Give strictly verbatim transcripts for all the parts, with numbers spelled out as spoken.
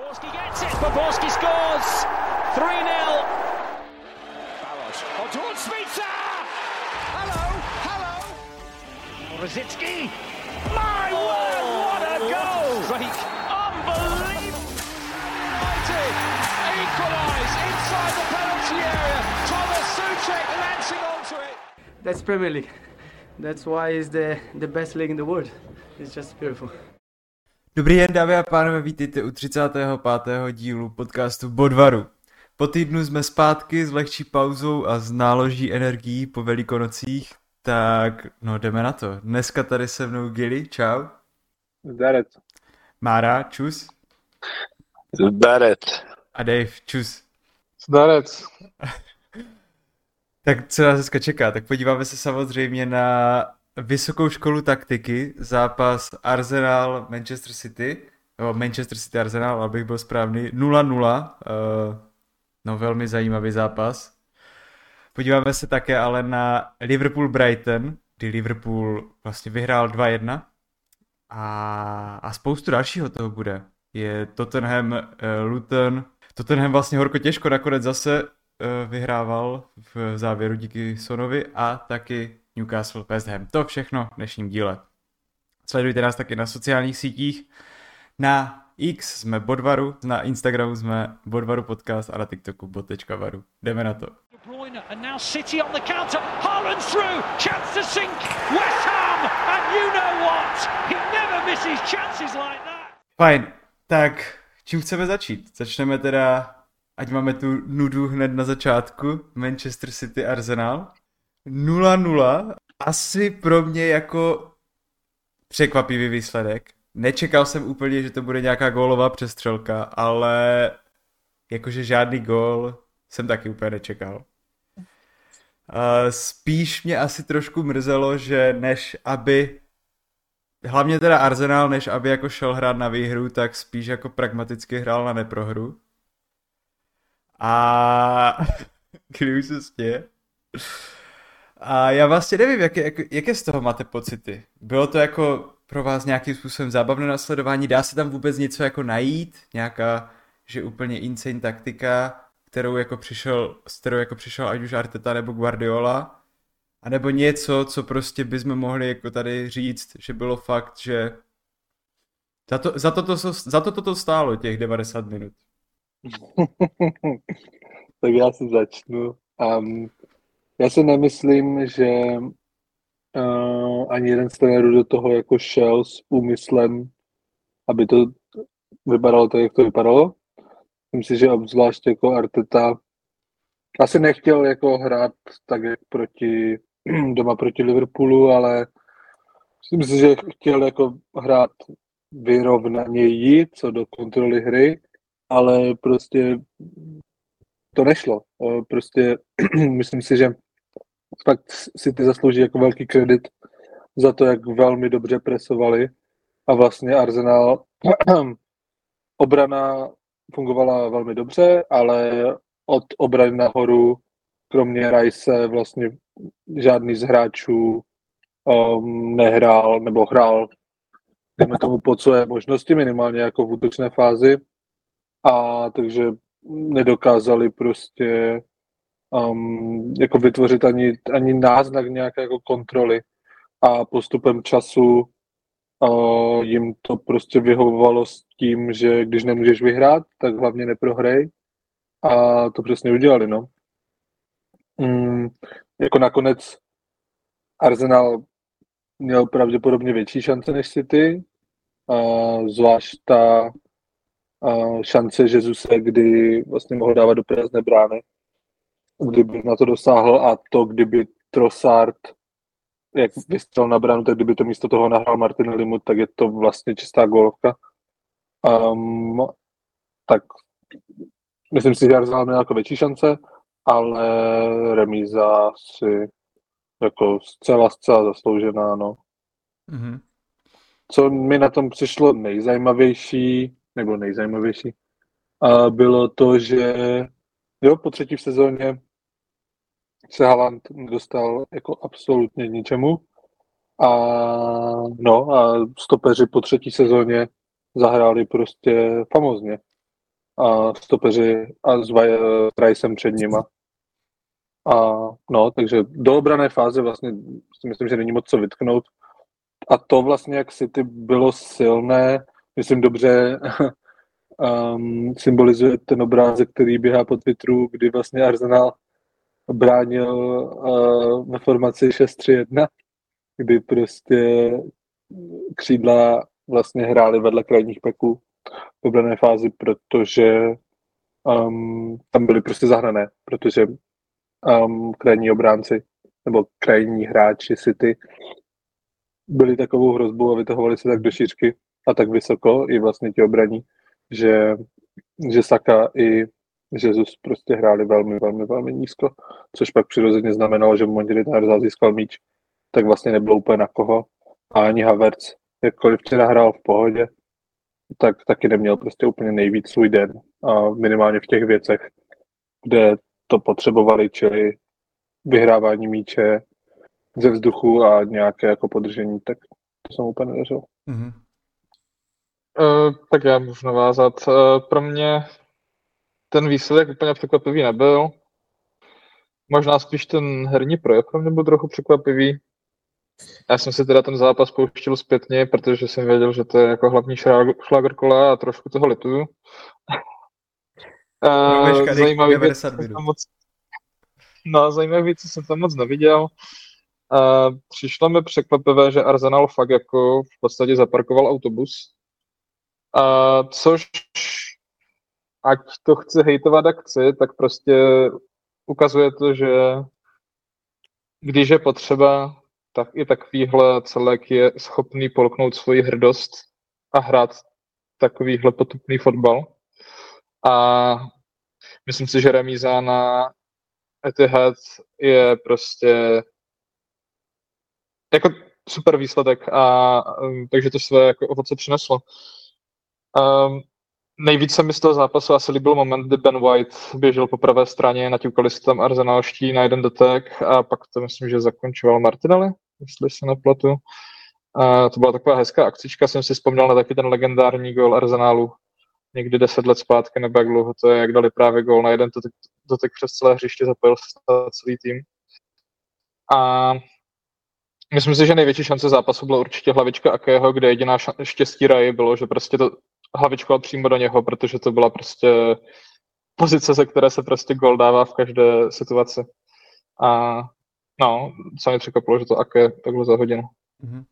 Poborský gets it. Poborský scores. three nil. Balos. On towards Smica. Hello, hello. Rosicky. My word, what a goal. Strike. Unbelievable. United equalise inside the penalty area. Thomas Souček lancing onto it. That's Premier League. That's why it's the, the best league in the world. It's just beautiful. Dobrý den, dámy a pánové, vítejte u třicátého pátého dílu podcastu Bodvaru. Po týdnu jsme zpátky s lehčí pauzou a s náloží energií po Velikonocích, tak no jdeme na to. Dneska tady se mnou Gili, čau. Zdarec. Mára, čus. Zdarec. A Dave, čus. Zdarec. Tak co nás dneska čeká? Tak podíváme se samozřejmě na Vysokou školu taktiky, zápas Arsenal Manchester City, nebo Manchester City Arsenal, abych byl správný, nula nula, uh, no velmi zajímavý zápas. Podíváme se také ale na Liverpool Brighton, kdy Liverpool vlastně vyhrál dva jedna a, a spoustu dalšího toho bude. Je Tottenham, uh, Luton, Tottenham vlastně horko těžko nakonec zase uh, vyhrával v závěru díky Sonovi a taky Newcastle, West Ham. To všechno v dnešním díle. Sledujte nás taky na sociálních sítích. Na X jsme Bodvaru, na Instagramu jsme Bodvaru podcast a na TikToku bod.varu. Jdeme na to. And now City on the counter. Haaland through. Chance to sink. West Ham. And you know what? He never misses chances like that. Fajn. Tak, čím chceme začít? Začneme teda, ať máme tu nudu hned na začátku. Manchester City Arsenal. nula nula, asi pro mě jako překvapivý výsledek. Nečekal jsem úplně, že to bude nějaká gólová přestřelka, ale jakože žádný gól jsem taky úplně nečekal. Spíš mě asi trošku mrzelo, že než aby, hlavně teda Arsenal, než aby jako šel hrát na výhru, tak spíš jako pragmaticky hrál na neprohru. A kdy už se stěje? A já vlastně nevím, jaké, jak, jaké z toho máte pocity. Bylo to jako pro vás nějakým způsobem zábavné nasledování? Dá se tam vůbec něco jako najít? Nějaká, že úplně insane taktika, kterou jako přišel, s kterou jako přišel ať už Arteta nebo Guardiola? A nebo něco, co prostě bychom mohli jako tady říct, že bylo fakt, že za to, za to, to, za to, to, to stálo těch devadesát minut. Tak já si začnu. Um... Já si nemyslím, že uh, ani jeden z trenérů do toho jako šel s úmyslem, aby to vypadalo tak, jak to vypadalo. Myslím si, že obzvlášť jako Arteta asi nechtěl jako hrát tak, jak proti, doma proti Liverpoolu, ale myslím si, že chtěl jako hrát vyrovnaněji co do kontroly hry, ale prostě to nešlo. Prostě myslím si, že fakt si ty zaslouží jako velký kredit za to, jak velmi dobře presovali a vlastně Arsenal obrana fungovala velmi dobře, ale od obrany nahoru kromě Rice vlastně žádný z hráčů um, nehrál nebo hrál jdeme tomu po co je možnosti minimálně jako v útočné fázi a takže nedokázali prostě um, jako vytvořit ani, ani náznak nějaké jako kontroly a postupem času uh, jim to prostě vyhovovalo s tím, že když nemůžeš vyhrát, tak hlavně neprohrej a to přesně udělali, no. Mm, jako nakonec Arsenal měl pravděpodobně větší šance než City, uh, zvlášť ta Uh, šance Jesuse, kdy vlastně mohl dávat do prázdné brány, kdyby na to dosáhl a to, kdyby Trossard jak vystřelil na bránu, tak kdyby to místo toho nahrál Martinellimu, tak je to vlastně čistá gólovka. Um, tak myslím si, že Arsenal měl jako větší šance, ale remíza si jako zcela, zcela zasloužená, no. Mm-hmm. Co mi na tom přišlo nejzajímavější, nebo nejzajímavější, a bylo to, že jo, po třetí v sezóně se Haaland dostal jako absolutně ničemu a no a stopeři po třetí sezóně zahráli prostě famózně. a stopeři a s Ricem před nima. A no, takže do obrané fáze vlastně si myslím, že není moc co vytknout. A to vlastně, jak City bylo silné, myslím dobře, um, symbolizuje ten obrázek, který běhá po Twitteru, kdy vlastně Arsenal bránil uh, ve formaci šest tři jedna, kdy prostě křídla vlastně hráli vedle krajních peků v obrané fázi, protože um, tam byly prostě zahrané, protože um, krajní obránci nebo krajní hráči City byli takovou hrozbou a vytahovali se tak do šířky a tak vysoko i vlastně ti obraní, že, že Saka i Jesus prostě hráli velmi, velmi, velmi nízko, což pak přirozeně znamenalo, že v momentě, kdy ten Arsenal získal míč, tak vlastně nebylo úplně na koho a ani Havertz, jakkoliv včera hrál v pohodě, tak taky neměl prostě úplně nejvíc svůj den a minimálně v těch věcech, kde to potřebovali, čili vyhrávání míče ze vzduchu a nějaké jako podržení, tak to jsem úplně nevěřil. Mm-hmm. Uh, tak já můžu navázat. Uh, pro mě ten výsledek úplně překvapivý nebyl. Možná spíš ten herní projev pro mě byl trochu překvapivý. Já jsem si teda ten zápas pouštěl zpětně, protože jsem věděl, že to je jako hlavní šláger kola a trošku toho lituju. Uh, zajímavý věc, jsem tam moc... No, zajímavý věc, jsem tam moc neviděl. Uh, přišlo mi překvapivé, že Arsenal fakt jako v podstatě zaparkoval autobus. Uh, což, ať to chci hejtovat, jak chci, tak prostě ukazuje to, že když je potřeba, tak i takovýhle celek je schopný polknout svoji hrdost a hrát takovýhle potupný fotbal. A myslím si, že remíza na Etihad je prostě jako super výsledek a takže to své jako ovoce přineslo. Um, nejvíc se mi z toho zápasu asi líbil moment, kdy Ben White běžel po pravé straně, naťukali se tam arsenálští na jeden dotek a pak to myslím, že zakončoval Martinelli, jestli se nepletu. Uh, to byla taková hezká akcička, jsem si vzpomněl na taky ten legendární gól Arsenálu někdy deset let zpátky, nebo jak dlouho to je, jak dali právě gól na jeden dotek, dotek přes celé hřiště, zapojil se celý tým. A myslím si, že největší šance zápasu byla určitě hlavička Akeho, kde jediná štěstí Raji bylo, že prostě to hlavičkoval přímo do něho, protože to byla prostě pozice, ze které se prostě gól dává v každé situaci. A no, co mě překvapilo, že to Ake takhle za hodinu. Mm-hmm.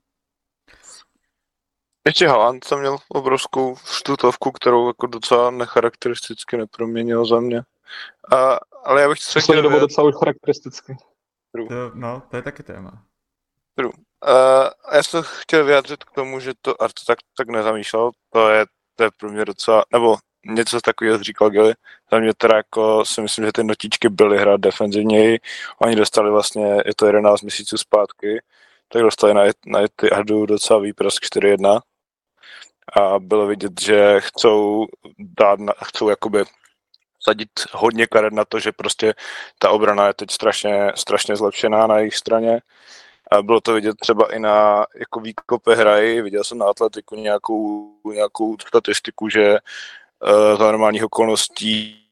Ještě Haaland tam měl obrovskou štutovku, kterou jako docela necharakteristicky neproměnil za mě. A, ale já bych se chtěl... dobu docela už charakteristicky. To, no, to je taky téma. Uh, já jsem chtěl vyjádřit k tomu, že to Arto tak, tak nezamýšlel, to je, to je pro mě docela, nebo něco takového říkal Gilly, za mě teda jako si myslím, že ty notičky byly hrát defenzivněji, oni dostali vlastně, je to jedenáct měsíců zpátky, tak dostali na, na ty Ardu docela výprask čtyři jedna a bylo vidět, že chcou dát, na, chcou jakoby sadit hodně karet na to, že prostě ta obrana je teď strašně, strašně zlepšená na jejich straně. A bylo to vidět třeba i na jako výkope hraji, viděl jsem na atletiku nějakou, nějakou statistiku, že uh, za normálních okolností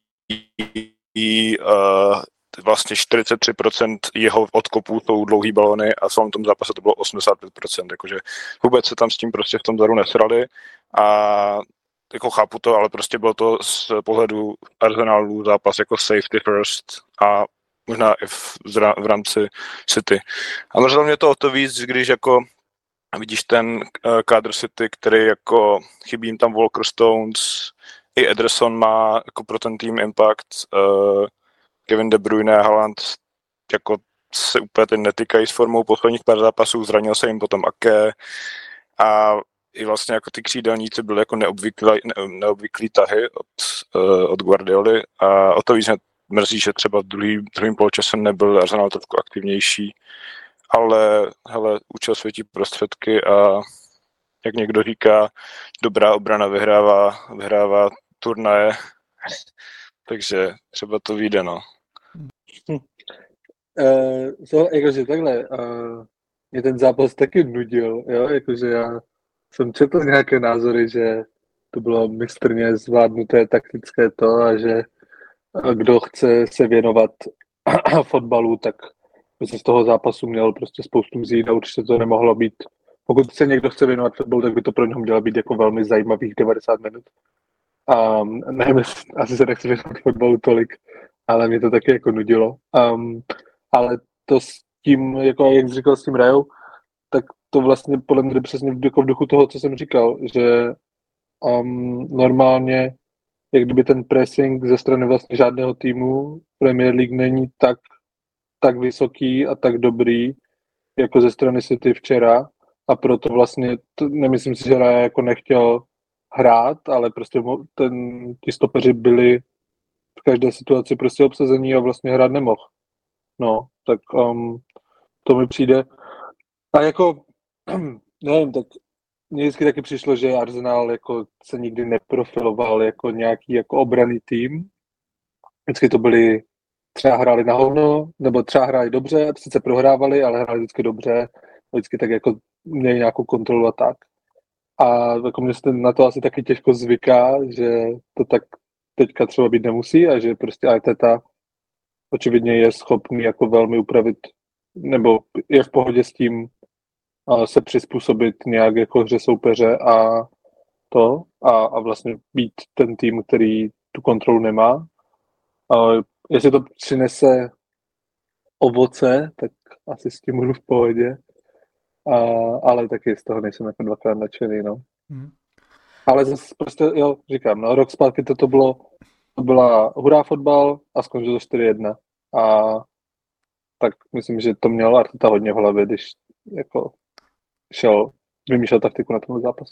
uh, vlastně čtyřicet tři procent jeho odkopů jsou dlouhý balony a v celém tom zápase to bylo osmdesát pět procent, jakože vůbec se tam s tím prostě v tom záru nesrali a jako chápu to, ale prostě bylo to z pohledu Arsenalu zápas jako safety first a možná i v, v rámci City. A možná mě to o to víc, když jako vidíš ten uh, kádr City, který jako chybí jim tam Walker Stones, i Ederson má jako pro ten tým impact, uh, Kevin De Bruyne a Haaland jako se úplně teď netýkají s formou posledních pár zápasů, zranil se jim potom Ake a i vlastně jako ty křídelníci byly jako neobvyklý, ne, neobvyklý tahy od, uh, od Guardioli a o to víc mě mrzí, že třeba v druhý, druhým poločase nebyl Arsenal trošku aktivnější, ale hele, účel světí prostředky a jak někdo říká, dobrá obrana vyhrává, vyhrává turnaje, takže třeba to vyjde, no. Hm. Uh, so, jakože takhle, uh, mě ten zápas taky nudil, jo, jakože já jsem četl nějaké názory, že to bylo mistrně zvládnuté taktické to a že kdo chce se věnovat fotbalu, tak by se z toho zápasu měl prostě spoustu vzít a určitě to nemohlo být. Pokud se někdo chce věnovat fotbalu, tak by to pro něho mělo být jako velmi zajímavých devadesát minut. A nevím, asi se nechci věnovat fotbalu tolik, ale mě to taky jako nudilo. Um, ale to s tím, jako jak jsi říkal, s tím Rajou, tak to vlastně podle mě přesně v duchu toho, co jsem říkal, že um, normálně, jak kdyby ten pressing ze strany vlastně žádného týmu Premier League není tak, tak vysoký a tak dobrý, jako ze strany City včera, a proto vlastně, to, nemyslím si, že Raja jako nechtěl hrát, ale prostě ten, ti stopeři byli v každé situaci prostě obsazení a vlastně hrát nemohl. No, tak um, to mi přijde. A jako, nevím, tak mně vždycky taky přišlo, že Arsenal jako se nikdy neprofiloval jako nějaký jako obranný tým. Vždycky to byli, třeba hráli na hovno, nebo třeba hráli dobře, sice prohrávali, ale hráli vždycky dobře, vždycky tak jako měli nějakou kontrolu a tak. A jako mě se na to asi taky těžko zvyká, že to tak teďka třeba být nemusí a že prostě Arteta očividně je schopný jako velmi upravit, nebo je v pohodě s tím se přizpůsobit nějak jako hře soupeře a to a, a vlastně být ten tým, který tu kontrolu nemá. A jestli to přinese ovoce, tak asi s tím budu v pohodě. A, ale taky z toho nejsem jako dvakrát nadšený, no. Hmm. Ale zase prostě, jo, říkám, no, rok zpátky to, to bylo, to byla hurá fotbal a skončilo to čtyři jedna. A tak myslím, že to měl Arteta hodně v hlavě, když jako šel, vymýšlel taktiku na ten zápas.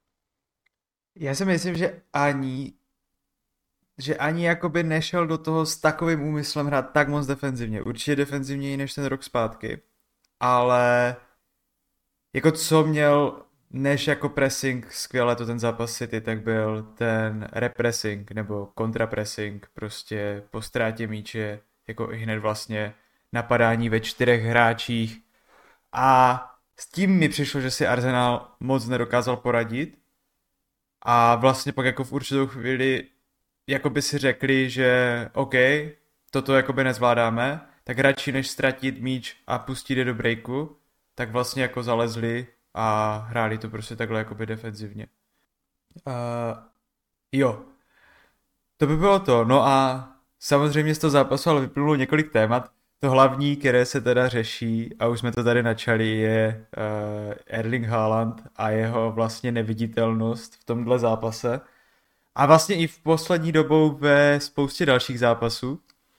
Já si myslím, že ani že ani jakoby nešel do toho s takovým úmyslem hrát tak moc defenzivně. Určitě defenzivněji než ten rok zpátky. Ale jako co měl než jako pressing skvěle to ten zápas City, tak byl ten repressing nebo kontrapressing, prostě po ztrátě míče, jako i hned vlastně napadání ve čtyřech hráčích. A s tím mi přišlo, že si Arsenal moc nedokázal poradit. A vlastně pak jako v určitou chvíli jako by si řekli, že OK, toto jakoby nezvládáme, tak radši než ztratit míč a pustit je do breaku, tak vlastně jako zalezli a hráli to prostě takhle jakoby defenzivně. Uh, jo, to by bylo to. No a samozřejmě z toho zápasu ale vyplynulo několik témat. To hlavní, které se teda řeší, a už jsme to tady načali, je uh, Erling Haaland a jeho vlastně neviditelnost v tomhle zápase. A vlastně i v poslední dobou ve spoustě dalších zápasů.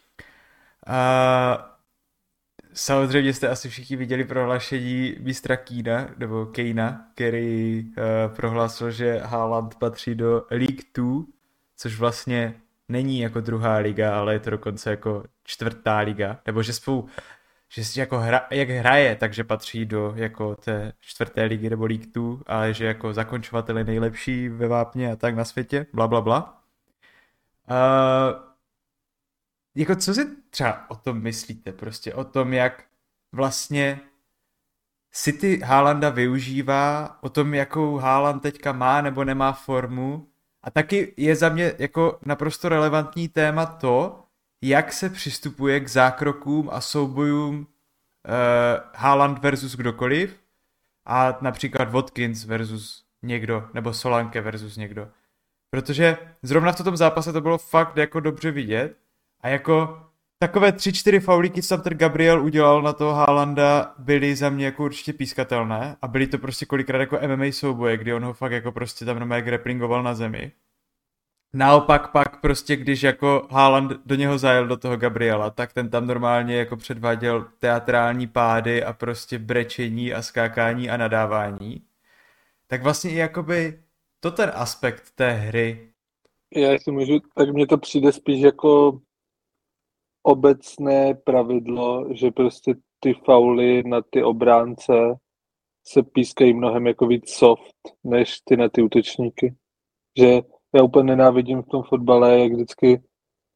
A samozřejmě jste asi všichni viděli prohlášení mistra Keana, nebo Keana, který uh, prohlásil, že Haaland patří do League dva, což vlastně není jako druhá liga, ale je to dokonce jako čtvrtá liga, nebo že spolu, že jako hra, jak hraje, takže patří do jako té čtvrté ligy nebo League dva, ale že jako zakončovatel je nejlepší ve vápně a tak na světě, bla bla bla. Uh, jako co si třeba o tom myslíte, prostě o tom, jak vlastně City Haalanda využívá, o tom, jakou Haaland teďka má nebo nemá formu, a taky je za mě jako naprosto relevantní téma to, jak se přistupuje k zákrokům a soubojům uh, Haaland versus kdokoliv a například Watkins versus někdo, nebo Solanke versus někdo. Protože zrovna v tom zápase to bylo fakt jako dobře vidět a jako takové tři, čtyři faulíky, co tam ten Gabriel udělal na toho Haalanda, byly za mě jako určitě pískatelné a byly to prostě kolikrát jako M M A souboje, kdy on ho fakt jako prostě tam normálně grapplingoval na zemi. Naopak pak prostě, když jako Haaland do něho zajel do toho Gabriela, tak ten tam normálně jako předváděl teatrální pády a prostě brečení a skákání a nadávání. Tak vlastně i jakoby to ten aspekt té hry. Já si můžu, tak mně to přijde spíš jako obecné pravidlo, že prostě ty fauly na ty obránce se pískají mnohem jako víc soft, než ty na ty útočníky. Že já úplně nenávidím v tom fotbale, jak vždycky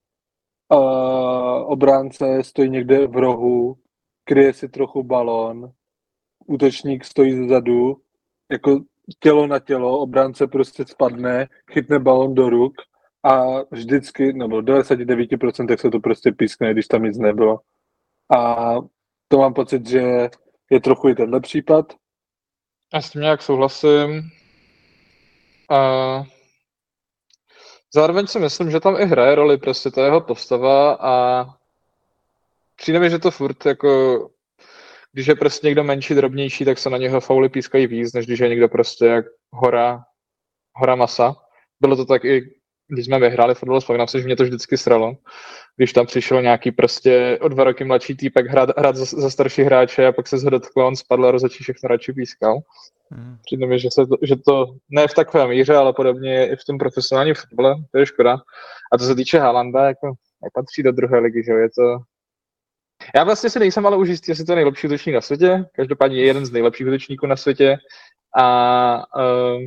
uh, obránce stojí někde v rohu, kryje si trochu balón, útočník stojí zezadu, jako tělo na tělo, obránce prostě spadne, chytne balon do ruk a vždycky, nebo devadesát devět procent se to prostě pískne, když tam nic nebylo. A to mám pocit, že je trochu i tenhle případ. Já s tím nějak souhlasím. A zároveň si myslím, že tam i hraje roli prostě ta jeho postava a přijde mi, že to furt jako, když je prostě někdo menší, drobnější, tak se na něho fauly pískají víc, než když je někdo prostě jak hora, hora masa. Bylo to tak i, když jsme vyhráli fotbal, vzpomínám si, že mě to vždycky sralo. Když tam přišel nějaký prostě o dva roky mladší týpek hrát, hrát za, za starší hráče a pak se ho dotkl, on spadl a rozhodčí všechno radši pískal. Hmm. Přijde mi, že, se to, že to ne v takové míře, ale podobně i v tom profesionálním fotbale, to je škoda. A to se týče Haalanda, jako nepatří do druhé ligy, že jo, je to... Já vlastně si nejsem ale už jistý, jestli to je nejlepší útočník na světě, každopádně je jeden z nejlepších útočníků na světě a uh,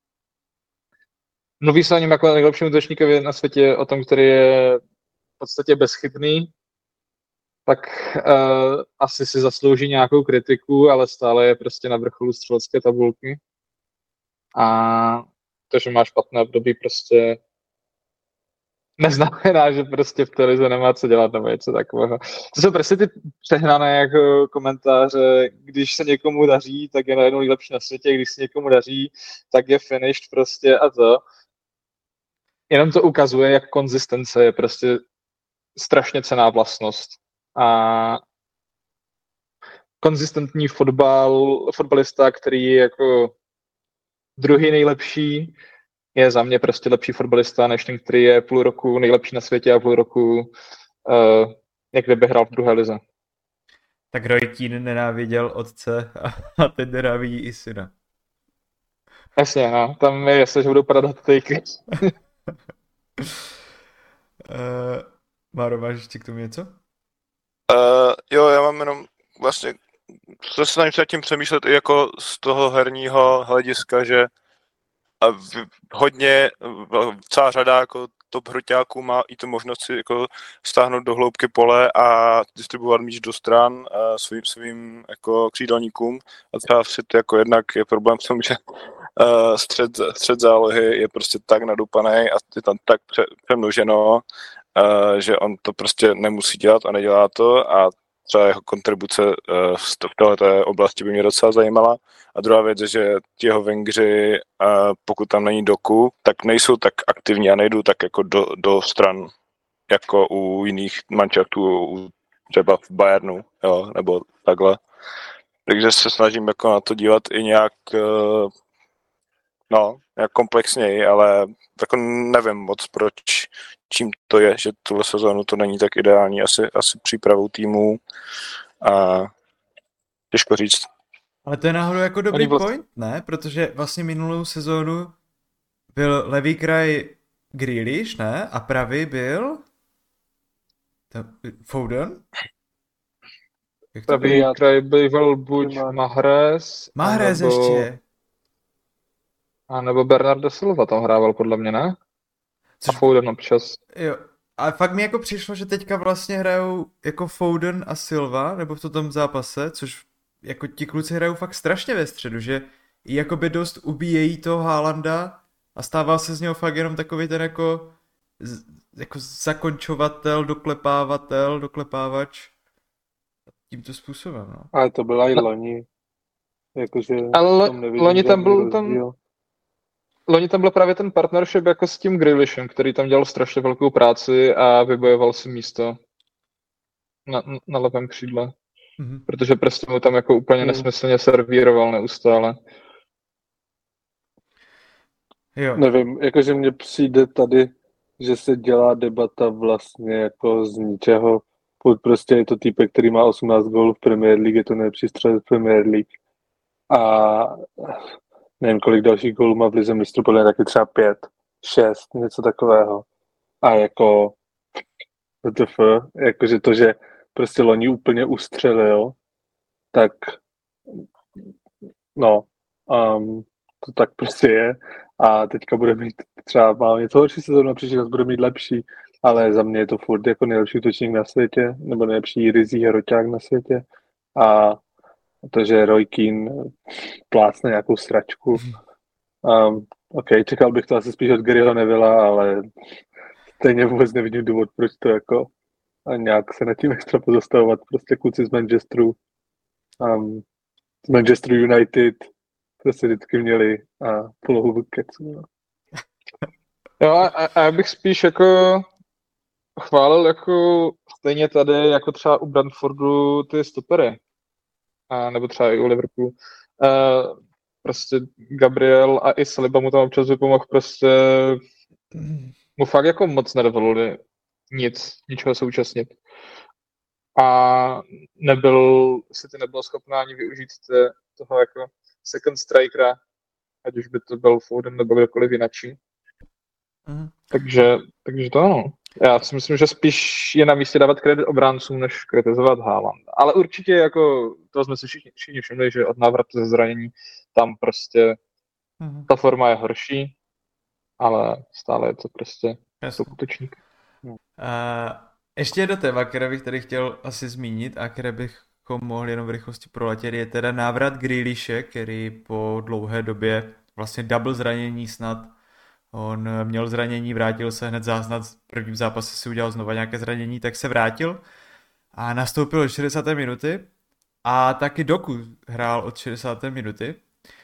mluví se o něm jako nejlepším útočníkovi na světě, o tom, který je v podstatě bezchybný, tak uh, asi si zaslouží nějakou kritiku, ale stále je prostě na vrcholu střelecké tabulky. A to, že má špatné období, prostě neznamená, že prostě v televizi nemá co dělat nebo něco takového. To jsou prostě ty přehnané jako komentáře, když se někomu daří, tak je najednou nejlepší na světě, když se někomu daří, tak je finished prostě a to. Jenom to ukazuje, jak konzistence je prostě strašně cenná vlastnost. A konzistentní fotbal, fotbalista, který je jako druhý nejlepší, je za mě prostě lepší fotbalista, než ten, který je půl roku nejlepší na světě a půl roku uh, jak kdyby hrál v druhé lize. Tak Roy Keane nenáviděl otce a teď nenávidí i syna. Jasně, no. Tam je jasně, že budou padat hottakey. uh, Máro, máš ještě k tomu něco? Uh, jo, já mám jenom vlastně, se snažím se tím přemýšlet i jako z toho herního hlediska, že hodně, celá řada jako top hroťáků má i tu možnost si jako stáhnout do hloubky pole a distribuovat míč do stran uh, svým, svým jako křídelníkům. A třeba v City jako jednak je problém v tom, že uh, střed, střed zálohy je prostě tak nadupaný a je tam tak pře, přemnoženo, uh, že on to prostě nemusí dělat a nedělá to a třeba jeho kontribuce uh, v této oblasti by mě docela zajímala. A druhá věc je, že ti jeho wingři, uh, pokud tam není Doku, tak nejsou tak aktivní a nejdou tak jako do, do stran jako u jiných manšaftů, třeba v Bayernu, jo, nebo takhle. Takže se snažím jako na to dívat i nějak, uh, no, nějak komplexněji, ale jako nevím moc proč, čím to je, že tuhle sezónu to není tak ideální, asi, asi přípravou týmů a těžko říct. Ale to je náhodou jako dobrý vlastně... point, ne? Protože vlastně minulou sezónu byl levý kraj Grealish, ne? A pravý byl Foden? Pravý kraj byl buď Mahrez, Mahrez nebo... ještě. A nebo Bernardo Silva tam hrával podle mě, ne? Což... A Foden občas. Jo. A fakt mi jako přišlo, že teďka vlastně hrajou jako Foden a Silva, nebo v tom zápase, což jako ti kluci hrajou fakt strašně ve středu, že i jakoby dost ubíjejí toho Haalanda a stává se z něho fakt jenom takový ten jako, jako zakončovatel, doklepávatel, doklepávač tímto způsobem, no. Ale to byla i loni. Jakože ale loni tam byl tam, loni tam byl právě ten partnership jako s tím Grealishem, který tam dělal strašně velkou práci a vybojoval si místo na, na levém křídle. Mm-hmm. Protože prostě mu tam jako úplně nesmyslně servíroval neustále. Jo. Nevím, jakože mně přijde tady, že se dělá debata vlastně jako z ničeho. Prostě je to týpek, který má osmnáct gólů v Premier League, je to nejlepší střelec v Premier League. A nevím, kolik dalších gólů má v lize mistrů, podle mě taky třeba pět, šest, něco takového. A jako W T F, jakože to, že prostě loni úplně ustřelil, tak no, um, to tak prostě je. A teďka bude mít třeba má něco horší sezónu, příští rok bude mít lepší, ale za mě je to furt jako nejlepší útočník na světě, nebo nejlepší ryzí hroťák na světě. A to, že Roy Keane plácne nějakou sračku, Um, OK, čekal bych to asi spíš od Garyho Nevilla, ale stejně vůbec nevidím důvod, proč to jako a nějak se nad tím extra pozastavovat. Prostě kluci z Manchesteru, um, z Manchester United prostě vždycky měli a polohu kecu. No. Jo, a, a já bych spíš jako chválil jako stejně tady, jako třeba u Brentfordu ty stopery. A nebo třeba i u Liverpoolu. Uh, prostě Gabriel a i Saliba mu tam občas vypomohl, prostě mu fakt jako moc nedovolili nic, ničeho současnit. A nebyl, City nebyl schopná ani využít te, toho jako second strikera, ať už by to byl Foden nebo kdokoliv jinačí. Mm. Takže, takže to ano. Já si myslím, že spíš je na místě dávat kredit obráncům, než kritizovat Haalanda. Ale určitě jako, to jsme si všichni, všichni všimli, že od návratu ze zranění tam prostě mm. ta forma je horší, ale stále je to prostě útočník. Uh, ještě jedno téma, které bych tady chtěl asi zmínit a které bychom mohli jenom v rychlosti proletět, je teda návrat Grealishe, který po dlouhé době vlastně double zranění snad. On měl zranění, vrátil se hned záznat, v prvním zápase si udělal znova nějaké zranění, tak se vrátil a nastoupil od šedesáté minuty a taky Doku hrál od šedesáté minuty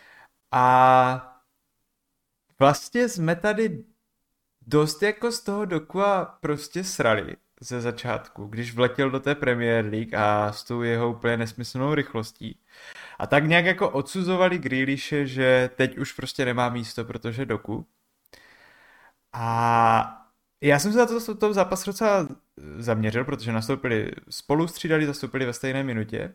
a vlastně jsme tady dost jako z toho Dokua prostě srali ze začátku, když vletěl do té Premier League a s tou jeho úplně nesmyslnou rychlostí. A tak nějak jako odsuzovali Grealishe, že teď už prostě nemá místo, protože Doku. A já jsem se na to v tom zápasu docela zaměřil, protože nastoupili spolu střídali, zastoupili ve stejné minutě.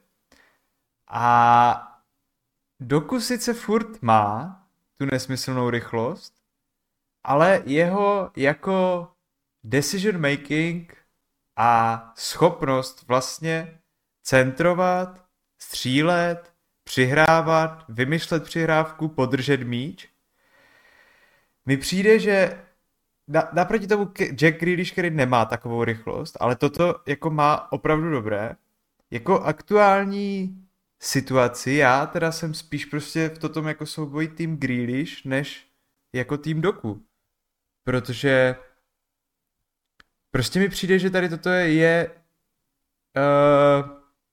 A Doku sice furt má tu nesmyslnou rychlost, ale jeho jako decision making a schopnost vlastně centrovat, střílet, přihrávat, vymýšlet přihrávku, podržet míč. Mi přijde, že na, naproti tomu Jack Grealish, který nemá takovou rychlost, ale toto jako má opravdu dobré. Jako aktuální situaci, já teda jsem spíš prostě v tom jako souboji tým Grealish, než jako tým Doku. Protože prostě mi přijde, že tady toto je, je uh,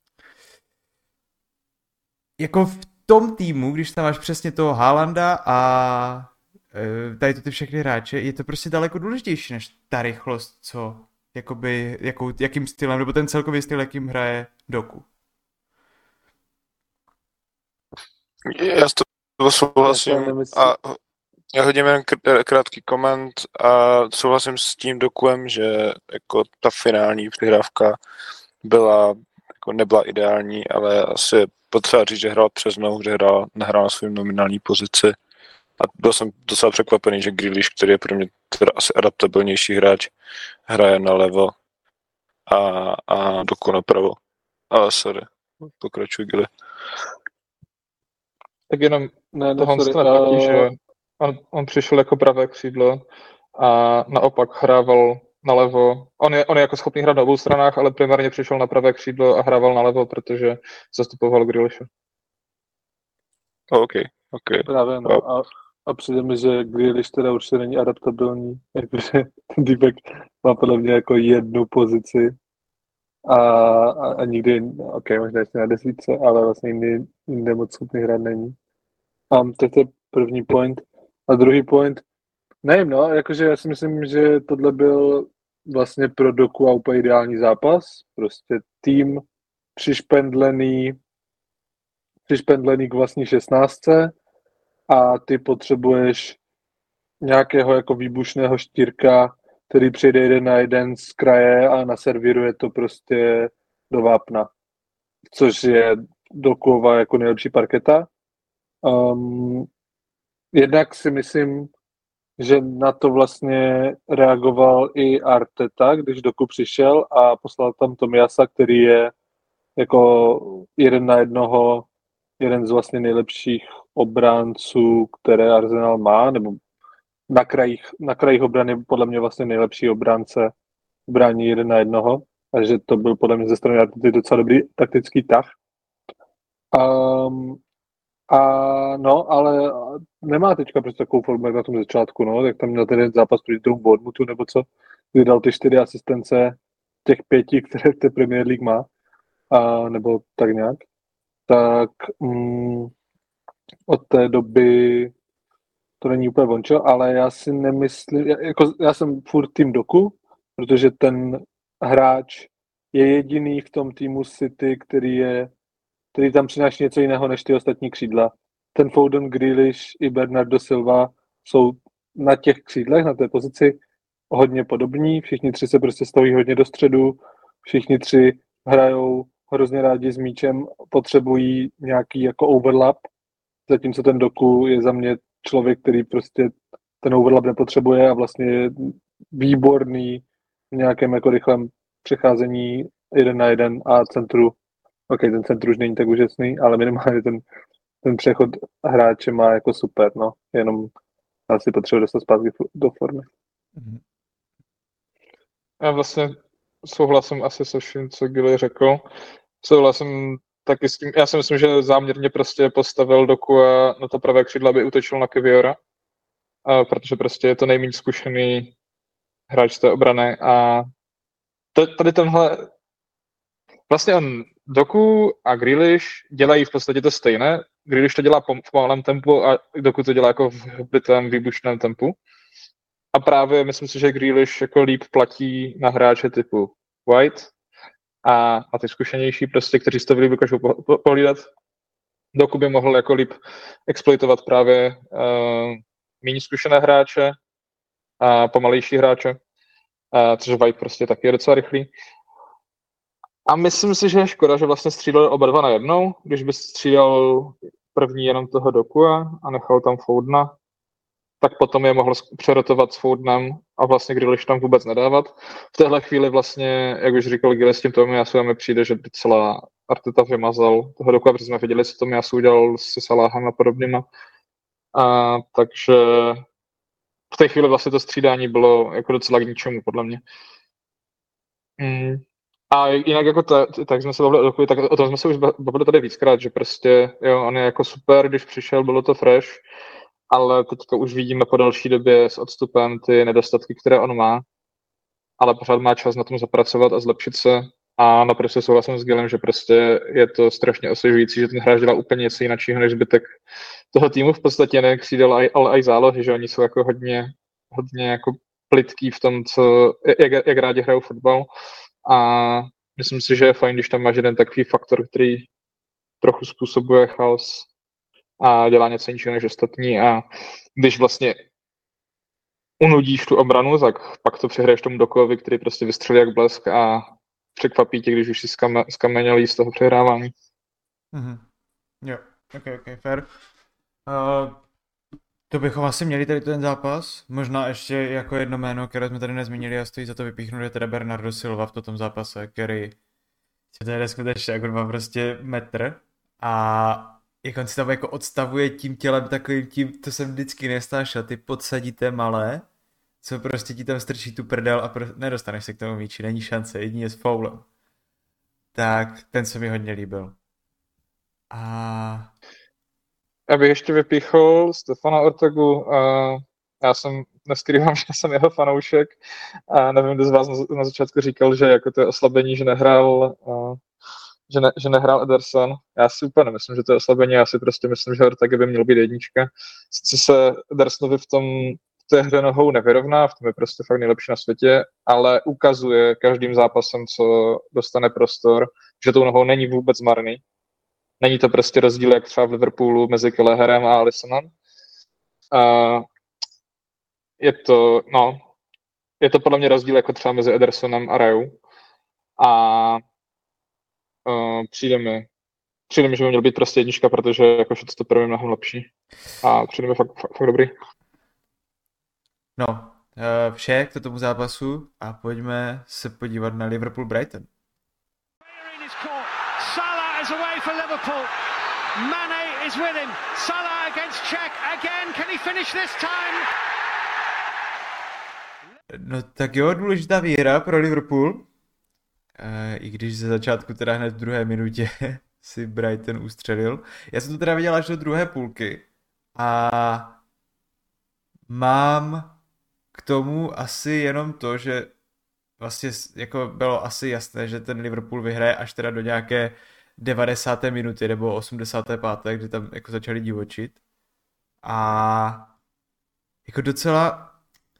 jako v tom týmu, když tam máš přesně toho Haalanda a uh, tady to ty všechny hráče, je to prostě daleko důležitější než ta rychlost, co jakoby, jakou, jakým stylem, nebo ten celkový styl, jakým hraje Doku. Já s toho souhlasím a já hodím jen krátký koment a souhlasím s tím Dokuem, že jako ta finální přihrávka byla, jako nebyla ideální, ale asi potřeba říct, že hrál přes nohu, že hrál, nehrál na svým nominální pozici. A byl jsem docela překvapený, že Grealish, který je pro mě teda asi adaptabilnější hráč, hraje na levo a, a Doku napravo. Ale sorry, pokračuj, Gili. Tak jenom ne, toho no, neplatí, uh... že on, on přišel jako pravé křídlo a naopak hrával nalevo. On je, on je jako schopný hrát na obou stranách, ale primárně přišel na pravé křídlo a hrával nalevo, protože zastupoval Grealishe. OK, OK. Právě, no. A, a přijde mi, že Grealish teda určitě není adaptabilní, jakože ten týpek má podle mě jako jednu pozici a, a, a nikdy, OK, možná ještě na desítce, ale vlastně jinde, jinde moc schopný hrát není. Um, to je první point. A druhý point, nevím, no, jakože já si myslím, že tohle byl vlastně pro Doku a úplně ideální zápas. Prostě tým přišpendlený, přišpendlený k vlastní šestnáctce a ty potřebuješ nějakého jako výbušného štírka, který přijde jeden na jeden z kraje a naservíruje to prostě do vápna. Což je Dokova jako nejlepší parketa. Um, jednak si myslím, že na to vlastně reagoval i Arteta, když Doku přišel a poslal tam Tomiasa, který je jako jeden na jednoho, jeden z vlastně nejlepších obránců, které Arsenal má, nebo na krajích, na krajích obrany podle mě vlastně nejlepší obránce brání jeden na jednoho, takže to byl podle mě ze strany Artety docela dobrý taktický tah. Um, A no, ale nemá teďka prostě takovou formu jak na tom začátku, no, tak tam měl ten zápas proti tomu Bournemouthu nebo co, kdy dal ty čtyři asistence těch pěti, které v té Premier League má, a, nebo tak nějak, tak mm, od té doby to není úplně vončo, ale já si nemyslím, jako já jsem furt tým Doku, protože ten hráč je jediný v tom týmu City, který je, který tam přináší něco jiného než ty ostatní křídla. Ten Foden, Grealish i Bernardo Silva jsou na těch křídlech, na té pozici hodně podobní, všichni tři se prostě staví hodně do středu, všichni tři hrajou hrozně rádi s míčem, potřebují nějaký jako overlap, zatímco ten Doku je za mě člověk, který prostě ten overlap nepotřebuje a vlastně je výborný v nějakém jako rychlém přecházení jeden na jeden a centru. Ok, ten centru už není tak úžasný, ale minimálně ten, ten přechod hráče má jako super, no. Jenom asi potřebuje dostat zpátky do formy. Já vlastně souhlasím asi se vším, co Gilly řekl. Souhlasím taky s tím, já si myslím, že záměrně prostě postavil Doku a na to pravé křídlo, aby útočil na Kiviora, a protože prostě je to nejméně zkušený hráč z té obrany a tady tenhle vlastně on Doku a Grealish dělají v podstatě to stejné. Grealish to dělá v pomalém tempu a Doku to dělá jako v hbitém, výbušném tempu. A právě myslím si, že Grealish jako líp platí na hráče typu White a, a ty zkušenější prostě, kteří si to líp dokážou pohlídat. Doku by mohl jako líp exploitovat právě uh, méně zkušené hráče a pomalejší hráče, uh, což White prostě taky je docela rychlý. A myslím si, že je škoda, že vlastně střídal oba dva na jednou, když by střídal první jenom toho Doku a nechal tam Foudna, tak potom je mohl přerotovat s Foudnem a vlastně Grealish tam vůbec nedávat. V téhle chvíli vlastně, jak už říkal Gilly, s tím Tomiyasu mi přijde, že by celá Arteta vymazal toho Doku, protože jsme viděli, co Tomiyasu udělal se Salahem a podobnýma. A, takže v té chvíli vlastně to střídání bylo jako docela k ničemu, podle mě. Mm. A jinak jako ta, tak jsme se bavili, tak o tom jsme se už bavili tady víckrát, že prostě, jo, on je jako super, když přišel, bylo to fresh, ale teďka už vidíme po další době s odstupem ty nedostatky, které on má, ale pořád má čas na tom zapracovat a zlepšit se a naprosto souhlasím s Gillem, že prostě je to strašně osvěžující, že ten hráč dělá úplně něco jiného než zbytek toho týmu, v podstatě ne křídel, ale i zálohy, že oni jsou jako hodně, hodně jako plytký v tom, co, jak, jak rádi hrajou fotbal. A myslím si, že je fajn, když tam máš jeden takový faktor, který trochu způsobuje chaos a dělá něco jiného než ostatní. A když vlastně unudíš tu obranu, tak pak to přehraješ tomu Dokuovi, který prostě vystřelí jak blesk a překvapí tě, když už si skame, skamenělí z toho přehrávání. Mm-hmm. Jo, ok, ok, fair. Uh, to bychom asi měli tady ten zápas. Možná ještě jako jedno jméno, které jsme tady nezmínili a stojí za to vypíchnout, je teda Bernardo Silva v tom zápase, který se to jde skutečně jako má prostě metr a jak on si tam jako odstavuje tím tělem takovým tím, to jsem vždycky nestášel, ty podsadíte malé, co prostě ti tam strčí tu prdel a pro... nedostaneš se k tomu míči, není šance, jedině s foulem. Tak ten se mi hodně líbil. A... Já bych ještě vypíchl Stefana Ortegu. Uh, já jsem, neskrývám, že jsem jeho fanoušek. A nevím, kdo z vás na, na začátku říkal, že jako to je oslabení, že nehrál, uh, že, ne, že nehrál Ederson. Já si úplně nemyslím, že to je oslabení. Já si prostě myslím, že Ortega by měl být jednička. Sice se Edersonovi v tom v té hře nohou nevyrovná, v tom je prostě fakt nejlepší na světě, ale ukazuje každým zápasem, co dostane prostor, že tou nohou není vůbec marný. Není to prostě rozdíl, jak třeba v Liverpoolu mezi Kelleherem a Alissonem. Uh, je to, no, je to podle mě rozdíl jako třeba mezi Edersonem a Rayou. A uh, přijde mi, přijde mi, že by měl být prostě jednička, protože jako shotstopper je mnohem lepší. A přijde mi fakt, fakt, fakt dobrý. No, uh, vše k tomu zápasu a pojďme se podívat na Liverpool Brighton. Away for Liverpool. Mane is with him. Salah against Czech again. Can he finish this time? No tak jo, důležitá výhra pro Liverpool. E, I když ze začátku teda hned v druhé minutě si Brighton ustřelil. Já jsem to teda viděl až do druhé půlky a mám k tomu asi jenom to, že vlastně jako bylo asi jasné, že ten Liverpool vyhraje až teda do nějaké devadesáté minuty nebo osmdesáté páté kdy tam jako začali divočit. A jako docela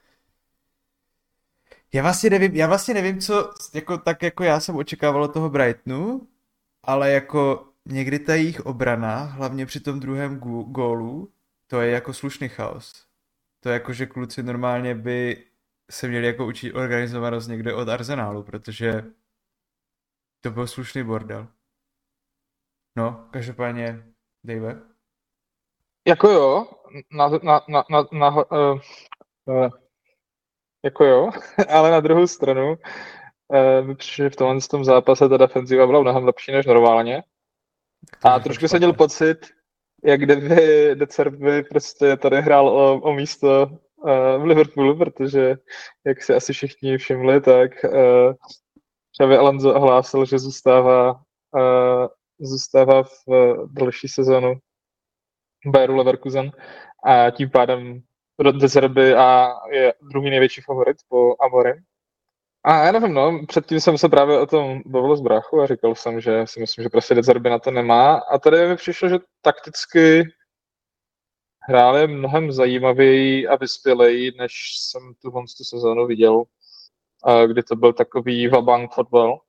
já vlastně nevím, já vlastně nevím, co jako tak jako já jsem očekával od toho Brightonu, ale jako někdy ta jejich obrana, hlavně při tom druhém gólu, to je jako slušný chaos. To je jako, že kluci normálně by se měli jako učit organizovanost někde od Arsenálu, protože to byl slušný bordel. No, každopádně, Dave? Jako jo, na, na, na, na, na uh, uh, jako jo, ale na druhou stranu uh, mi přišlo, že v tomhle tom zápase ta defenziva byla mnohem lepší než normálně. A trošku jsem měl pocit, jak kdyby De Zerbi prostě tady hrál o, o místo uh, v Liverpoolu, protože, jak si asi všichni všimli, tak uh, Xabi Alonso ohlásil, že zůstává, uh, zůstává v uh, další sezónu Bayeru Leverkusen a tím pádem De Zerbi a je druhý největší favorit po Amorim. A já nevím, no, předtím jsem se právě o tom bavil s bráchou a říkal jsem, že si myslím, že prostě De Zerbi na to nemá. A tady mi přišlo, že takticky hráli mnohem zajímavěji a vyspěleji, než jsem tu tu sezónu viděl, kdy to byl takový vabank fotbal.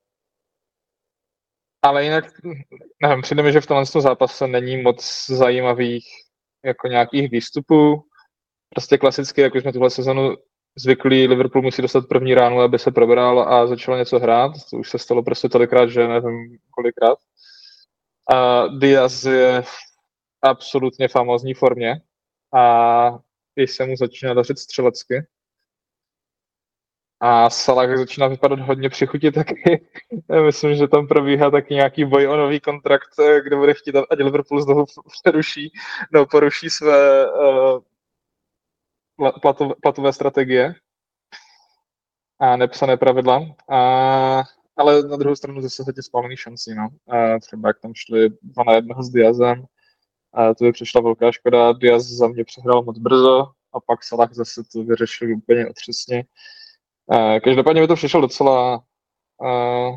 Ale jinak, nevím, přijde mi, že v tomhle zápase není moc zajímavých jako nějakých výstupů. Prostě klasicky, jak už jsme tuhle sezonu zvyklí, Liverpool musí dostat první ránu, aby se probral a začalo něco hrát. To už se stalo prostě tolikrát, že nevím kolikrát. A Diaz je v absolutně famózní formě a i se mu začíná dařit střelecky. A Salah začíná vypadat hodně při chuti taky. Myslím, že tam probíhá taky nějaký boj o nový kontrakt, kde bude chtít, ať Liverpool znovu přeruší, no poruší své uh, platové, platové strategie a nepsané pravidla. A, ale na druhou stranu zase hodně spálený šancí. No. A třeba jak tam šli dva na jednoho s Diazem, a to by přišla velká škoda. Diaz za mě přehrál moc brzo a pak Salah zase to vyřešil úplně otřesně. Každopádně mi to přišel docela uh,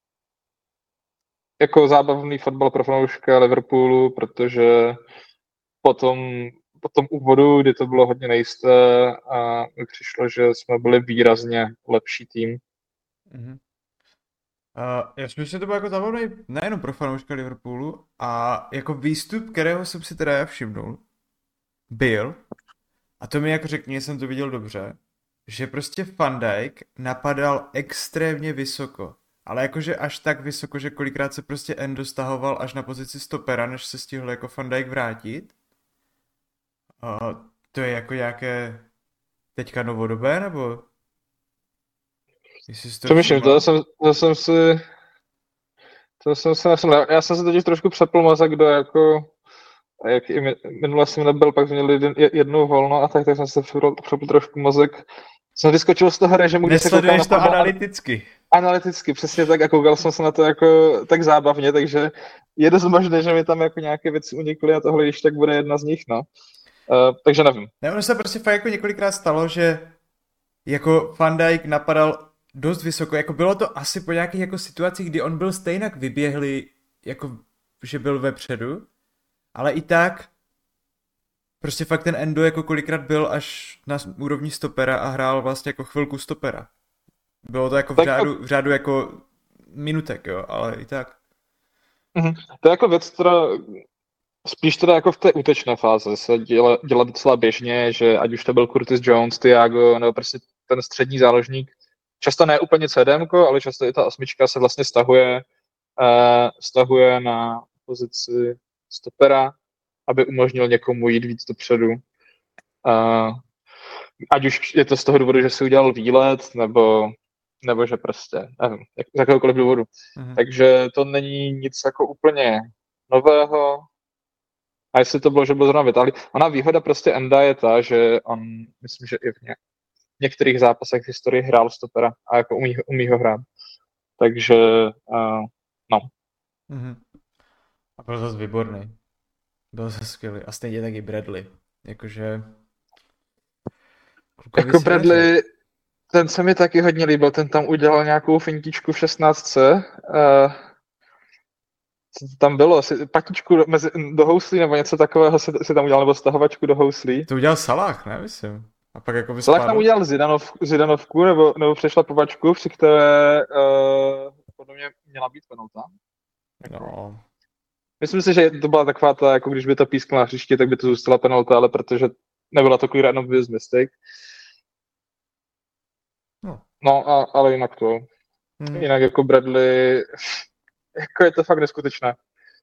jako zábavný fotbal pro fanouška Liverpoolu, protože potom, po tom úvodu, kdy to bylo hodně nejisté, a mi přišlo, že jsme byli výrazně lepší tým. Mm-hmm. Uh, já si myslím, že to bylo jako zábavný nejenom pro fanouška Liverpoolu a jako výstup, kterého jsem si teda já všimnul, byl, a to mi jako řekni, jsem to viděl dobře, že prostě Van Dijk napadal extrémně vysoko. Ale jakože až tak vysoko, že kolikrát se prostě Endo stahoval až na pozici stopera, než se stihl jako Van Dijk vrátit. Uh, to je jako nějaké teďka novodobé, nebo? Co myslím, to jsem, to jsem si... To jsem si nesmil. Já jsem se totiž trošku přepl mozek do jako... Jak i minule jsem nebyl, pak jsme měli jednou volno a tak, tak jsem se přepl trošku mozek. Jsem vyskočil z toho režimu, kdy se koukal na to analyticky. Analyticky, přesně tak, a koukal jsem se na to jako tak zábavně, takže je dost možné, že mi tam jako nějaké věci unikly a tohle již tak bude jedna z nich, no. Uh, takže nevím. Ne, ono se prostě fakt jako několikrát stalo, že jako Van Dijk napadal dost vysoko, jako bylo to asi po nějakých jako situacích, kdy on byl stejnak vyběhlý, jako že byl vepředu, ale i tak prostě fakt ten Endo jako kolikrát byl až na úrovni stopera a hrál vlastně jako chvilku stopera. Bylo to jako v řádu, v řádu jako minutek, jo, ale i tak. To je jako věc, která spíš teda jako v té útočné fáze se děla, děla docela běžně, že ať už to byl Curtis Jones, Thiago, nebo prostě ten střední záložník, často ne úplně CDMko, ale často i ta osmička se vlastně stahuje, uh, stahuje na pozici stopera, aby umožnil někomu jít víc dopředu. Uh, ať už je to z toho důvodu, že si udělal výlet, nebo, nebo že prostě, nevím, z jakéhokoliv důvodu. Mhm. Takže to není nic jako úplně nového. A jestli to bylo, že byl zrovna v Itálii. Ona výhoda prostě Enda je ta, že on, myslím, že i v ně, některých zápasech v historii hrál stopera a jako umí, umí ho hrát. Takže, uh, no. Mhm. A byl zase výborný. Byl zase skvělý. A stejně taky Bradley. Jakože... Jako Bradley, ten se mi taky hodně líbil, ten tam udělal nějakou fintičku v šestnáctce. Uh, co to tam bylo? Patičku mezi, do houslí nebo něco takového si, si tam udělal, nebo stahovačku do houslí. To udělal Salah, ne? Myslím. A pak jako by Salah tam udělal Zidanov, Zidanovku nebo, nebo přešlapovačku, při které uh, podle mě měla být penalta. No. Myslím si, že to byla taková ta, jako když by to písklo na hřišti, tak by to zůstala penalta, ale protože nebyla to clear and obvious mistake. No, no a, ale jinak to. Hmm. Jinak jako Bradley, jako je to fakt neskutečné.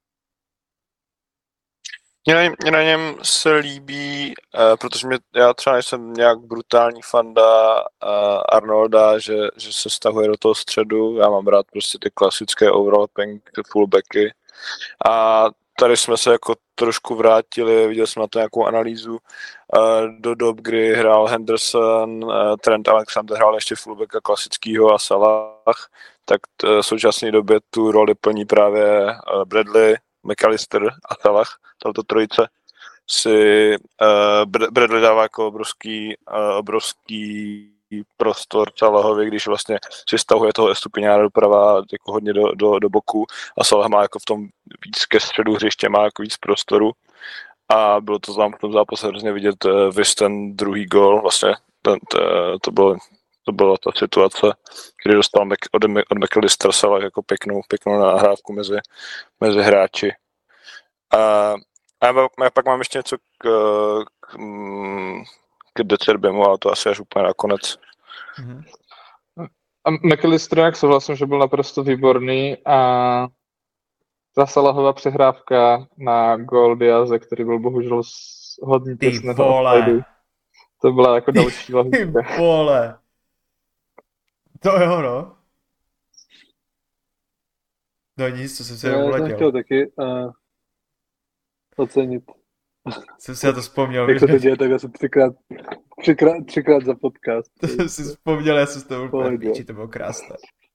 Mně na, na něm se líbí, uh, protože mě, já třeba nejsem nějak brutální fanda uh, Arnolda, že, že se stahuje do toho středu. Já mám rád prostě ty klasické overlapping fullbacky. A tady jsme se jako trošku vrátili, viděl jsem na to nějakou analýzu uh, do dob, kdy hrál Henderson, uh, Trent Alexander hrál ještě fullbacka klasického a Salah, tak t- v současné době tu roli plní právě uh, Bradley, McAllister a Salah, tato trojice si uh, Bradley dává jako obrovský, uh, obrovský prostor Salahovi, když vlastně si stahuje toho Estupiňána doprava jako hodně do, do, do boku a Salah má jako v tom víc ke středu hřiště, má jako víc prostoru a bylo to tam v tom zápase hrozně vidět uh, vys ten druhý gól, vlastně ten, t, to, bylo, to byla ta situace, kdy dostal Mac, od, od McAllister Salah jako pěknou, pěknou nahrávku mezi, mezi hráči. A, a já pak mám ještě něco k, k, k De Zerbimu, ale to asi až úplně nakonec. Mm-hmm. A McAllister, jak souhlasím, že byl naprosto výborný a ta Salahova přehrávka na gól Diaze, který byl bohužel hodně těsného offsideu. To byla jako další lehůzka. Ty vole. To jo, no. No nic, to jsem se jenom uletěl. Já jsem chtěl taky uh, ocenit. Jsem si na to vzpomněl. Jak se to děje tak asi třikrát, třikrát, třikrát za podcast. To jsem si vzpomněl, já jsem s toho úplně píči, to bylo krásné.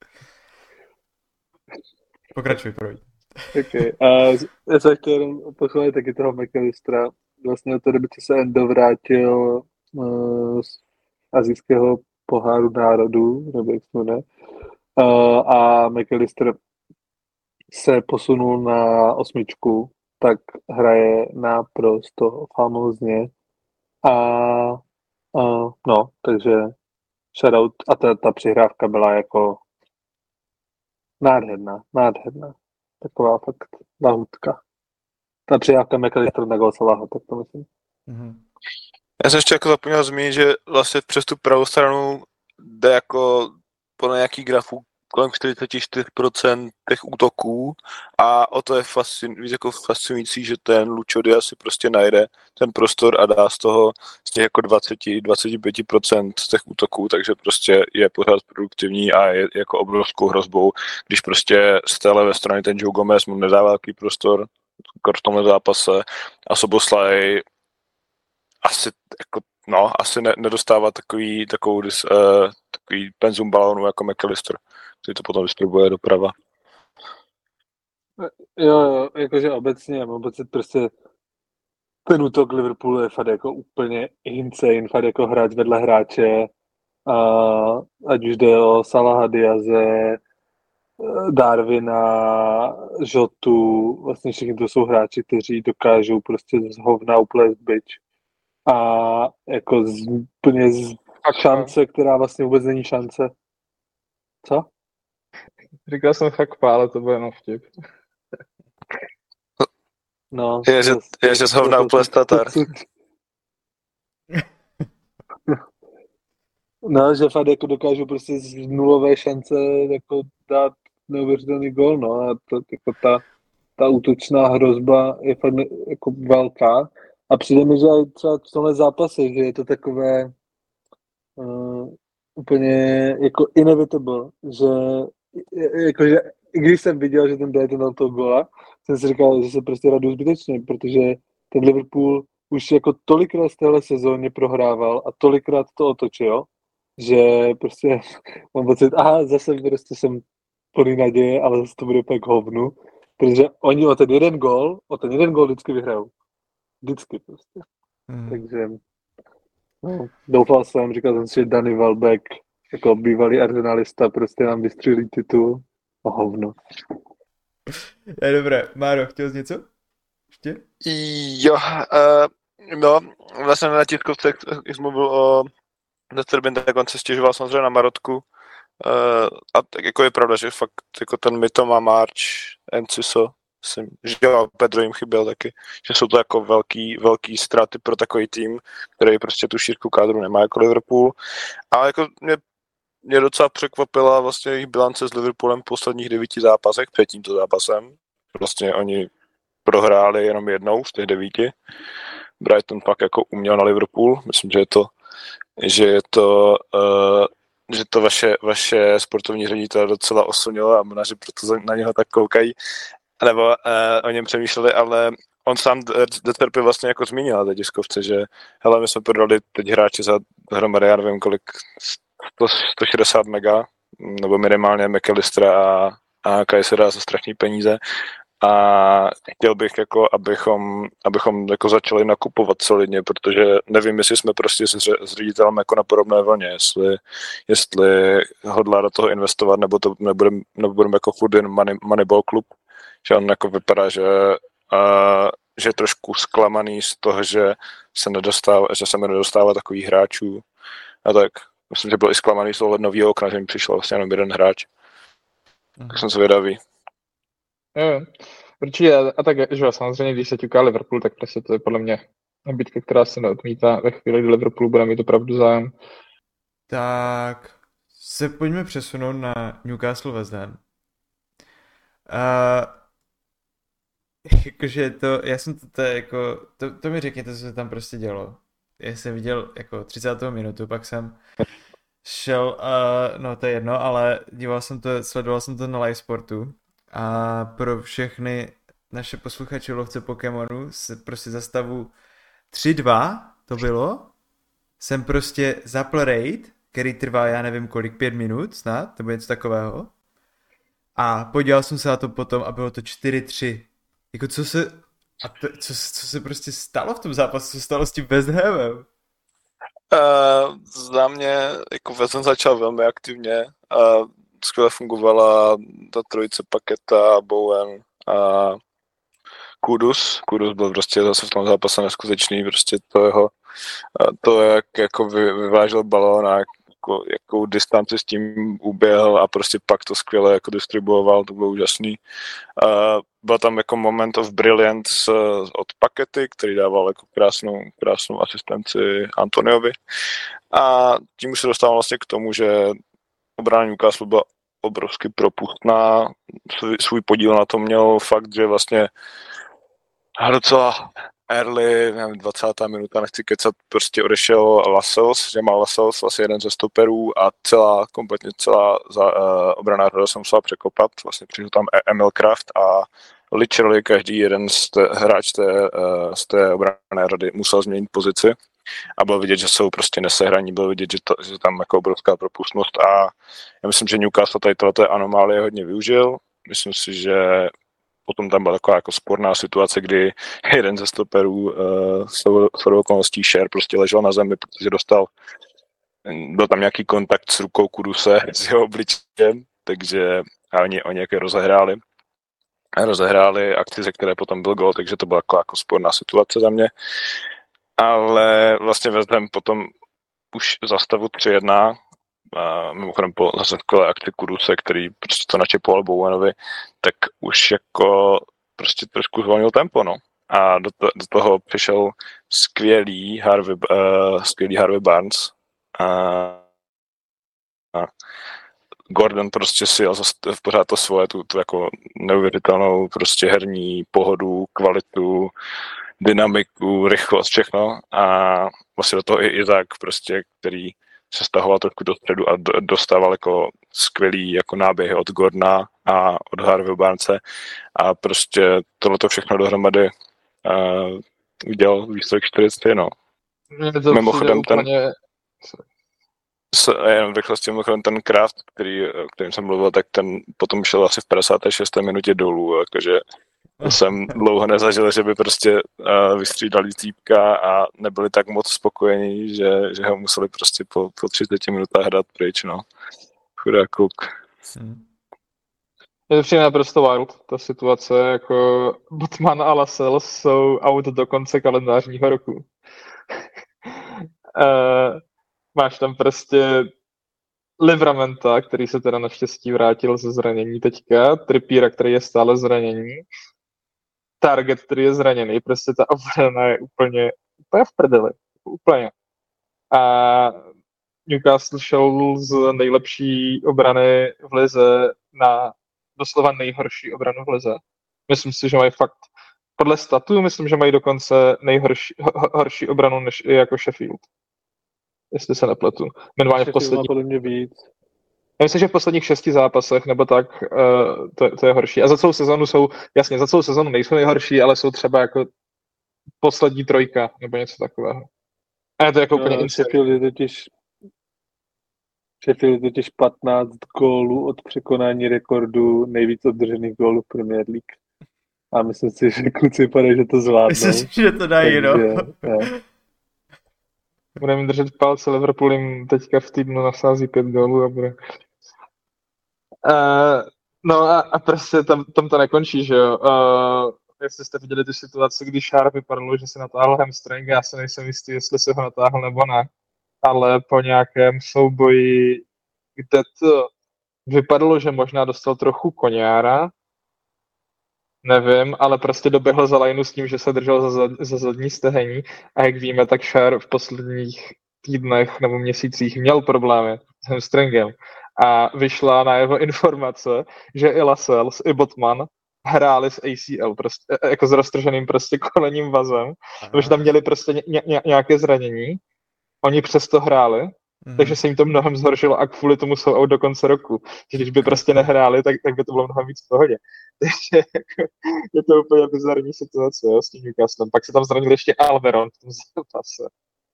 Pokračuj, proč. Okay. Uh, já jsem chtěl jenom pochválit taky toho McAllistera. Vlastně od té doby, co se Endo vrátil uh, z asijského poháru národů, nebo jak se jmenuje, uh, a McAllister se posunul na osmičku, tak hraje naprosto famózně. A uh, no, takže shoutout. A ta, ta přihrávka byla jako nádherná, nádherná. Taková fakt lahutka. Ta přihrávka McAllister na gól Salaha, tak to myslím. Mm-hmm. Já jsem ještě jako zapomněl zmínit, že vlastně přes tu pravou stranu jde jako podle nějakých grafů kolem čtyřicet čtyři procent těch útoků a o to je fascin, víc jako fascinující, že ten Lucho Diaz si prostě najde ten prostor a dá z toho z těch jako dvacet až dvacet pět procent z těch útoků, takže prostě je pořád produktivní a je jako obrovskou hrozbou, když prostě z té levé strany ten Joe Gomez mu nedává takový prostor v tomhle zápase a Soboslaj asi jako no, asi ne, nedostává takový, takovou, uh, takový penzum balónu jako McAllister, který to potom distribuje doprava. Jo, jo, jakože obecně, mám pocit prostě ten útok Liverpoolu je fakt jako úplně insane, fakt jako hráč vedle hráče, a ať už jde o Salaha, Diaze, Darwina, Žotu, vlastně všichni to jsou hráči, kteří dokážou prostě z hovna uplést bič. A jako z, úplně z šance, která vlastně vůbec není šance. Co? Říkal jsem fakpa, ale to bude jenom vtip. No. Je, že, je, že z hovna uplést Tatar. No, že fakt jako dokážu prostě z nulové šance jako dát neuvěřitelný gól, no a to, jako ta, ta útočná hrozba je fakt jako velká. A přijde mi, že třeba v tomhle zápase, že je to takové uh, úplně jako inevitable, že jakože i když jsem viděl, že ten Brighton dal toho góla, jsem si říkal, že se prostě radu zbytečně, protože ten Liverpool už jako tolikrát z téhle sezóně prohrával a tolikrát to otočil, že prostě mám pocit, aha, zase prostě jsem plný naděje, ale zase to bude pak hovnu. Protože oni o ten jeden gól, o ten jeden gól vždycky vyhrajou. Vždycky prostě. Hmm. Takže no, doufal jsem, říkal jsem si, že Danny Welbeck jako bývalý arsenalista prostě nám vystřelí titul a hovno. Je dobré. Máro, chtěl jsi něco? Ještě? Jo, uh, no, vlastně na tiskovce, jak jsi mluvil o Deterbin, tak on se stěžoval samozřejmě na Marotku. Uh, a tak jako je pravda, že fakt jako ten Mitoma, March, Enciso, myslím, že jo, Pedro jim chyběl taky, že jsou to jako velký, velký ztráty pro takový tým, který prostě tu šířku kádru nemá jako Liverpool. Ale jako mě, mě docela překvapila vlastně jejich bilance s Liverpoolem v posledních devíti zápasech před tímto zápasem. Vlastně oni prohráli jenom jednou z těch devíti. Brighton pak jako uměl na Liverpool. Myslím, že je to, že je to, uh, že to vaše, vaše sportovní ředitele docela oslnilo a možná, že proto na něho tak koukají. Nebo uh, o něm přemýšleli, ale on sám Deterpy vlastně jako zmínil na té tiskovce, že hele, my jsme prodali teď hráči za hromady, já nevím kolik, sto šedesát mega, nebo minimálně McAllistera a, a Kaysera za strašný peníze. A chtěl bych, jako, abychom, abychom jako začali nakupovat solidně, protože nevím, jestli jsme prostě s, s ředitelem jako na podobné vlně, jestli, jestli hodlá do toho investovat, nebo to nebudeme nebudem jako furt jen money, Moneyball klub, že on jako vypadá, že, uh, že je trošku zklamaný z toho, že se nedostává, že se mi nedostává takových hráčů a tak. Myslím, že byl i zklamaný z toho nového okna, že mi přišel vlastně jenom jeden hráč. Mm. Tak jsem zvědavý. Jo, určitě, a tak, že samozřejmě, když se ťuká Liverpool, tak prostě to je podle mě nabídka, která se neodmítá ve chvíli, kdy Liverpool bude mít opravdu zájem. Tak se pojďme přesunout na Newcastle West Ham. Uh, jakože to, já jsem to, to jako, to, to mi řekněte, co se tam prostě dělo. Já jsem viděl jako třicátou minutu, pak jsem šel, uh, no to je jedno, ale díval jsem to, sledoval jsem to na live sportu. A pro všechny naše posluchače lovce Pokémonů se prostě za stavu tři dva to bylo, jsem prostě zapl raid, který trvá já nevím kolik, pět minut snad, nebo něco takového. A podíval jsem se na to potom a bylo to čtyři tři. Jako co se, a to, co, co se prostě stalo v tom zápasu, co stalo s tím West Hamem? Uh, za mě, jako West Ham začal velmi aktivně. Uh, skvěle fungovala ta trojice Paketa, Bowen a Kudus. Kudus byl prostě zase v tom zápase neskutečný, prostě to jeho, to jak jako vy, vyvážel balón a jako, jakou distanci s tím uběhl a prostě pak to skvěle jako distribuoval, to bylo úžasný. Uh, byl tam jako moment of brilliance od Pakety, který dával jako krásnou, krásnou asistenci Antoniovi a tím už se dostával vlastně k tomu, že obrana Newcastle byla obrovsky propustná, svůj, svůj podíl na tom měl fakt, že vlastně docela early, nevím, dvacátá minuta, nechci kecat, prostě odešel Lascelles, že má Lascelles vlastně jeden ze stoperů a celá, kompletně celá za, uh, obrana roda se musela překopat, vlastně přišel tam Emil Kraft a literally každý jeden z té, hráč té, uh, z té obrané rody musel změnit pozici. A bylo vidět, že jsou prostě nesehraní, bylo vidět, že, to, že tam jako obrovská propustnost a já myslím, že Newcastle tady tohleto anomálie hodně využil. Myslím si, že potom tam byla taková jako sporná situace, kdy jeden ze stoperů uh, s okolností Share prostě ležel na zemi, protože dostal, byl tam nějaký kontakt s rukou Kuduse, s jeho obličejem, takže a oni, oni jaké rozehráli. Rozehráli akci, ze které potom byl gol, takže to byla jako, jako sporná situace za mě. Ale vlastně West Ham potom už za stavu tři jedna, a mimochodem po zase takové akci Kuduse, který prostě to načepoval Bowenovi, tak už jako prostě trošku zvolnil tempo, no. A do, to, do toho přišel skvělý Harvey, uh, skvělý Harvey Barnes. A, a Gordon prostě si jel v pořád to svoje, tu, tu jako neuvěřitelnou prostě herní pohodu, kvalitu, dynamiku, rychlost, všechno a vlastně do toho i Izák prostě, který se stahoval trošku do středu a dostával jako skvělý jako náběhy od Gordona a od Harvey Barnese a prostě tohleto všechno dohromady uh, udělal výsledek čtyřicet tři, no. Mimochodem ten... s, jenom v rychlosti mimochodem ten Kraft, který, o kterým jsem mluvil, tak ten potom šel asi v padesáté šesté minutě dolů, jakože jsem dlouho nezažil, že by prostě uh, vystřídali týpka a nebyli tak moc spokojení, že, že ho museli prostě po, po třiceti minutách hrát pryč, no. Chudá kluk. Hmm. Je to přijde naprosto wild, ta situace, jako Botman a Lascelles jsou out do konce kalendářního roku. uh, máš tam prostě Livramenta, který se teda naštěstí vrátil ze zranění teďka, Trippiera, který je stále zranění, Target, který je zraněný, prostě ta obrana je úplně, úplně v prdeli, úplně. A Newcastle šel z nejlepší obrany v lize na doslova nejhorší obranu v lize. Myslím si, že mají fakt, podle statů, myslím, že mají dokonce nejhorší horší obranu než jako Sheffield. Jestli se nepletu. Minimálně v posledních... podle mě víc. Já myslím, že v posledních šesti zápasech, nebo tak, uh, to, to je horší. A za celou sezonu jsou, jasně, za celou sezonu nejsou nejhorší, ale jsou třeba jako poslední trojka, nebo něco takového. A je to jako no, úplně Sheffield je totiž Sheffield je totiž patnáct gólů od překonání rekordu nejvíc održených gólů v Premier League. A myslím si, že kluci vypadají, že to zvládnou. Myslím si, že to dají, no. Budeme držet palce, Liverpool jim teďka v týdnu nasází pět gólů a bude... Uh, no a, a prostě tam, tam to nekončí, že jo. Uh, jestli jste viděli tu situaci, kdy Sharp vypadalo, že si natáhl hamstring, já se nejsem jistý, jestli si ho natáhl nebo ne. Ale po nějakém souboji, kde to vypadalo, že možná dostal trochu koňára, nevím, ale prostě doběhl za lajnu s tím, že se držel za, za zadní stehení a jak víme, tak Schär v posledních týdnech nebo měsících měl problémy s hamstringem a vyšla na jeho informace, že i Lascelles, i Botman hráli s A C L, prostě, jako s roztrženým prostě kolenním vazem, protože tam měli prostě ně, ně, nějaké zranění. Oni přesto hráli, mm. takže se jim to mnohem zhoršilo a kvůli tomu jsou out do konce roku. Když by prostě nehráli, tak, tak by to bylo mnohem víc v pohodě. Takže jako, je to úplně bizarní situace, jo, s tím Newcastlem. Pak se tam zranil ještě Alveron v tom zápase.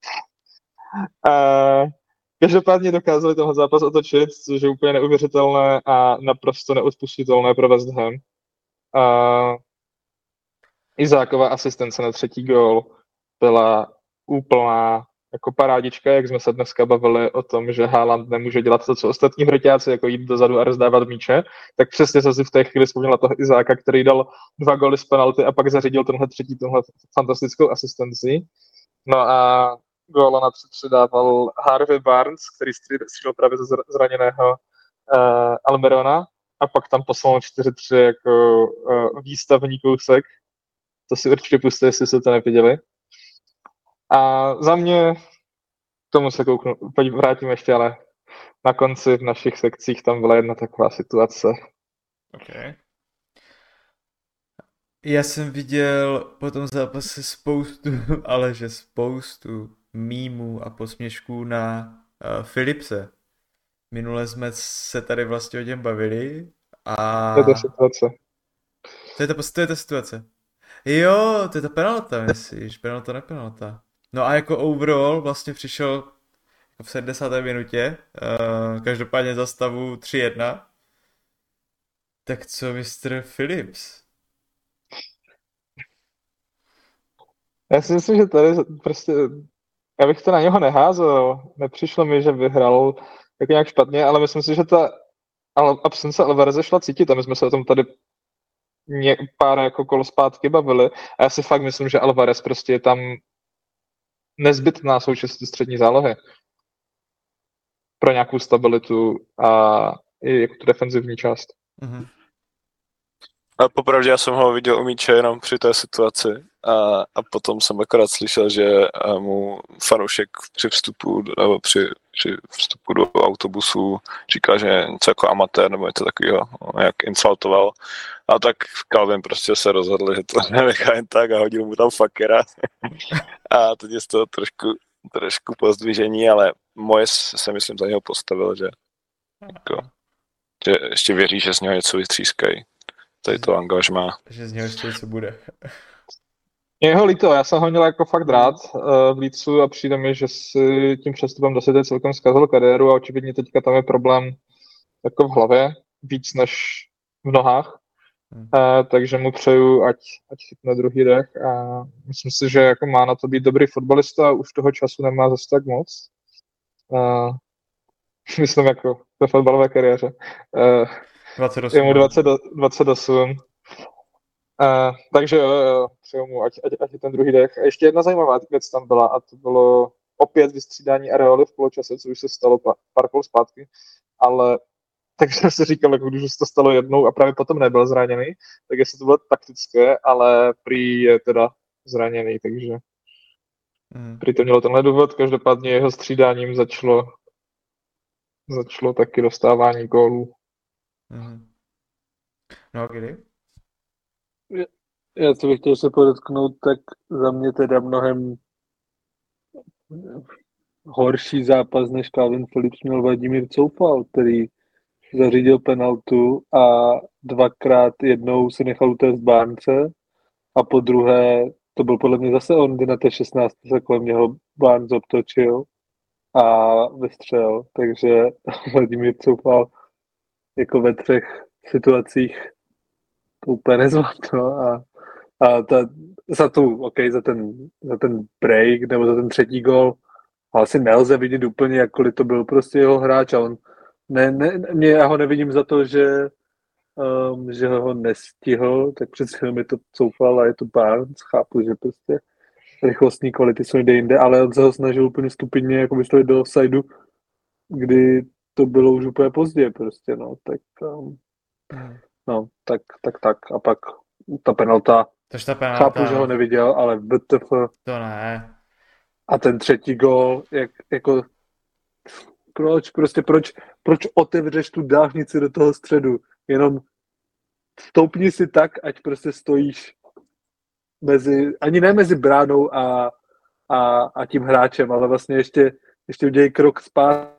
Uh, každopádně dokázali tenhle zápas otočit, což je úplně neuvěřitelné a naprosto neodpustitelné pro West Ham. Uh, Izákova asistence na třetí gól byla úplná jako parádička, jak jsme se dneska bavili o tom, že Haaland nemůže dělat to, co ostatní hroťáci, jako jít dozadu a rozdávat míče, tak přesně jsem si v té chvíli vzpomněla toho Izáka, který dal dva góly z penalty a pak zařídil tenhle třetí, tenhle fantastickou asistenci. No a góla na tři tři dával Harvey Barnes, který střídal právě ze zraněného uh, Almirona a pak tam poslal čtyři tři jako uh, výstavní kousek. To si určitě pustíte, jestli jste to neviděli. A za mě, k tomu se kouknu, vrátím ještě, ale na konci v našich sekcích tam byla jedna taková situace. Okay. Já jsem viděl po tom zápase spoustu, ale že spoustu mímů a posměšků na uh, Philipse. Minule jsme se tady vlastně o něm bavili a... To je ta situace. To je ta, to je ta situace. Jo, to je ta penalta, myslíš? Penalta, ne penalta. No a jako overall vlastně přišel v sedmdesáté minutě, uh, každopádně za stavu tři jedna. Tak co mister Phillips? Já si myslím, že tady prostě, já bych to na něho neházel. Nepřišlo mi, že vyhrál jako nějak špatně, ale myslím si, že ta absence Alvareze šla cítit a my jsme se o tom tady ně, pár jako kolo zpátky bavili a já si fakt myslím, že Alvarez prostě je tam nezbytná součástí střední zálohy pro nějakou stabilitu a i jako tu defenzivní část. Mm-hmm. A popravdě já jsem ho viděl u míče jenom při té situaci a, a potom jsem akorát slyšel, že mu fanoušek při vstupu nebo při, při vstupu do autobusu říká, že něco jako amatér nebo něco takového, jak insultoval. A tak Calvin prostě se rozhodl, že to nenechá jen tak a hodil mu tam fuckera. A teď je z toho trošku, trošku pozdvižení, ale moje se myslím za něho postavil, že, jako, že ještě věří, že z něho něco vytřískají. Tady to angažmá. Že z něho ještě něco bude. Je ho líto, já jsem ho měl jako fakt rád uh, v Leedsu a přijde mi, že si tím přestupem do City celkem zkazil kariéru a očividně teďka tam je problém jako v hlavě, víc než v nohách. Hmm. Uh, takže mu přeju, ať, ať chytne druhý dech a myslím si, že jako má na to být dobrý fotbalista a už toho času nemá zase tak moc. Uh, myslím jako ve fotbalové kariéře. Uh, dvacet osm. Je mu dvacet, dvacet osm. Uh, takže jo, jo, přeju mu, ať, ať, ať je ten druhý dech. A ještě jedna zajímavá věc tam byla a to bylo opět vystřídání Areoly v poločase, co už se stalo pár, pár kol zpátky, ale takže jsem si říkal, jako když se to stalo jednou a právě potom nebyl zraněný, tak jestli to bylo taktické, ale prý je teda zraněný, takže mm. prý to mělo tenhle důvod, každopádně jeho střídáním začalo začalo taky dostávání gólů. Mm. No a kdy? Já co bych chtěl se podotknout, tak za mě teda mnohem horší zápas než Calvin Phillips měl Vladimír Coufal, který zařídil penaltu a dvakrát jednou si nechal utéct Barnese a po druhé, to byl podle mě zase on, kdy na té šestnácté se kolem něho Barnes obtočil a vystřel, takže Vladimír Coufal jako ve třech situacích to úplně nezvládl a, a ta, za tu, ok, za ten, za ten break nebo za ten třetí gol asi nelze vidět úplně, jakkoliv to byl prostě jeho hráč a on ne, ne, mě, já ho nevidím za to, že, um, že ho nestihl, tak přece mi to Coufal a je to Barnes, chápu, že prostě rychlostní kvality jsou jde jinde, ale on se ho snažil úplně stupidně jako vystavit do offsideu, kdy to bylo už úplně pozdě prostě, no, tak um, no, tak, tak, tak a pak ta penalta, ta penalta chápu, že ho neviděl, ale W T F. To ne. A ten třetí gól, jak, jako proč, prostě proč, proč otevřeš tu dálnici do toho středu, jenom stoupni si tak, ať prostě stojíš mezi, ani ne mezi bránou a, a, a tím hráčem, ale vlastně ještě, ještě udělej krok zpátky.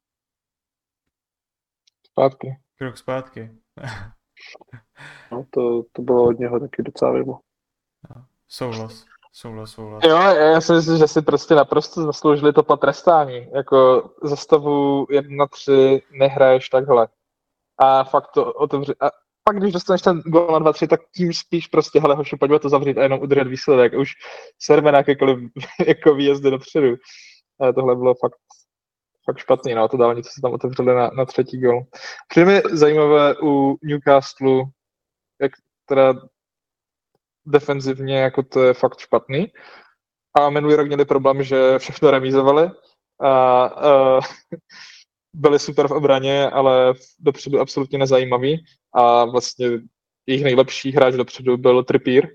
Zpátky. Krok zpátky. No, to, to bylo od něho taky docela mimo. Souhlas. Souhlas, souhlas. Jo, já si myslím, že si prostě naprosto zasloužili to potrestání. Jako za stavu jedna tři nehraješ takhle. A fakt to otevři. A pak, když dostaneš ten gól na dva tři, tak tím spíš prostě, hele hoši, pojďme to zavřít a jenom udržet výsledek. Už serve na jakékoliv jako výjezdy dopředu. Ale tohle bylo fakt, fakt špatný, no, to dálnice se tam otevřeli na, na třetí gól. Přijde mi zajímavé u Newcastle, jak teda defenzivně, jako to je fakt špatný. A minulý rok měli problém, že všechno remízovali a, a byli super v obraně, ale dopředu absolutně nezajímavý. A vlastně jejich nejlepší hráč dopředu byl Trippier.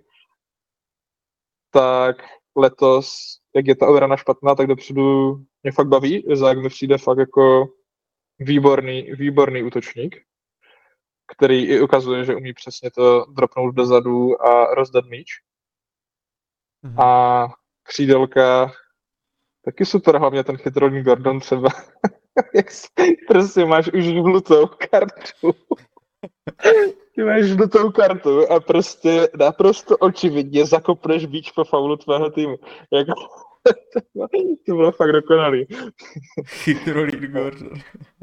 Tak letos, jak je ta obrana špatná, tak dopředu mě fakt baví. Izák mi přijde fakt jako výborný, výborný útočník, který i ukazuje, že umí přesně to dropnout dozadu a rozdat míč. Mm-hmm. A křídelka taky super, hlavně ten chytrolný Gordon třeba. Jak si, prostě máš už žlutou kartu. Ty máš žlutou kartu a prostě naprosto očividně zakopneš míč po faulu tvého týmu. Jako, to bylo fakt dokonalý. Chytrolný Gordon.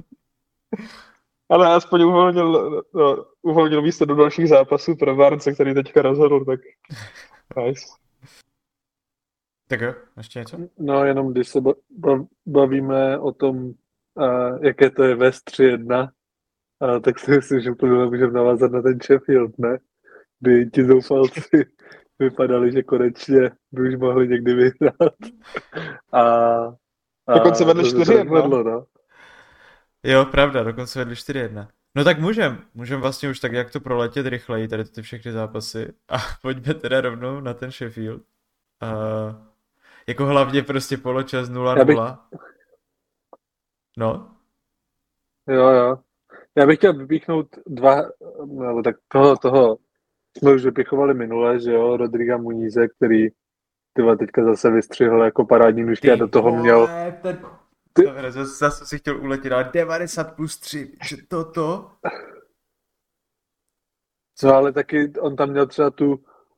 Ale aspoň uvolnil, no, uvolnil místo do dalších zápasů pro Barnese, který teďka rozhodl, tak nice. Tak jo, ještě něco? No jenom když se bavíme o tom, uh, jaké to je West tři jedna, uh, tak si myslím, že úplně můžeme navázat na ten Sheffield, ne? Kdy ti zoufalci vypadali, že konečně by už mohli někdy vyhrát. A, a dokonce vedli čtyři jedna. No. Jo, pravda, dokonce vedli čtyři jedna. No tak můžem, můžem vlastně už tak jak to proletět rychleji, tady ty všechny zápasy. A pojďme teda rovnou na ten Sheffield. Uh, jako hlavně prostě poločas nula nula. Bych... No. Jo, jo. Já bych chtěl vypíchnout dva, nebo tak toho, toho jsme už vypichovali minule, že jo, Rodriga Munize, který tyhle teďka zase vystřihl jako parádní nůžky a do toho měl... Ten... Ty... Dobre, zase, zase si chtěl uletět na devadesát plus tři, že toto? Co, ale taky on tam měl třeba tu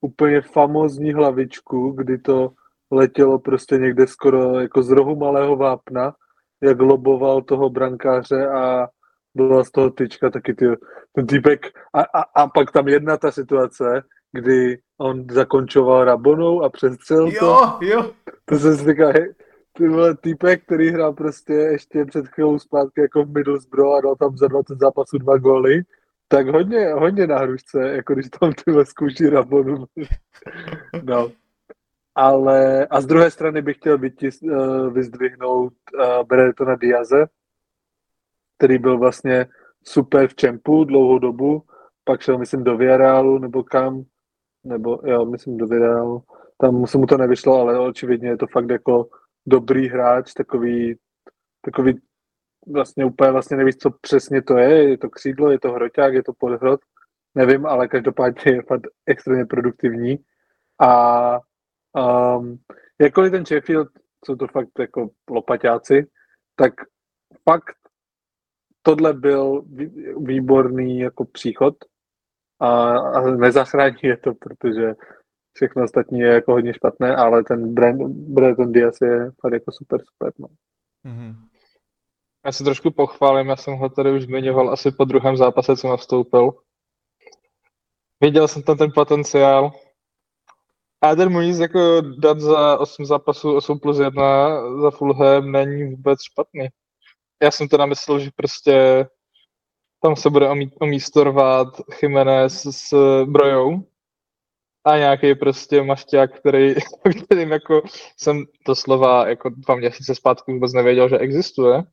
úplně famózní hlavičku, kdy to letělo prostě někde skoro jako z rohu malého vápna, jak loboval toho brankáře a byla z toho tyčka taky ty, ten týpek. A, a, a pak tam jedna ta situace, kdy on zakončoval Rabonou a přestřelil to. Jo, jo. To jsem si říkal, hej, ty vole týpek, který hrál prostě ještě před chvílou zpátky jako v Middlesbrough a dal tam za dvacet zápasů dva góly, tak hodně, hodně na hrušce, jako když tam tyhle zkouší Rabonu. No. Ale, a z druhé strany bych chtěl vytis, uh, vyzdvihnout uh, Bretona Diaze, který byl vlastně super v Čempu dlouhou dobu, pak šel, myslím, do Villarealu, nebo kam, nebo, jo, myslím, do Villarealu, tam se mu to nevyšlo, ale očividně je to fakt jako dobrý hráč, takový, takový vlastně úplně vlastně nevíš, co přesně to je, je to křídlo, je to hroťák, je to podhrot, nevím, ale každopádně je fakt extrémně produktivní a um, jakkoliv ten Sheffield, jsou to fakt jako lopaťáci, tak fakt tohle byl výborný jako příchod a, a nezachrání je to, protože všechno ostatní je jako hodně špatné, ale ten Brereton Diaz je fakt jako super, super. No. Mm-hmm. Já se trošku pochválím, já jsem ho tady už zmiňoval asi po druhém zápase, co nastoupil. Viděl jsem tam ten potenciál. A ten Muniz jako dát za osm zápasů osm plus jedna za Fulham není vůbec špatný. Já jsem teda myslel, že prostě tam se bude omístorovat Jiménez s Brojou a nějaký prostě mašťák, který, kterým jako jsem doslova jako dva měsíce zpátky vůbec nevěděl, že existuje.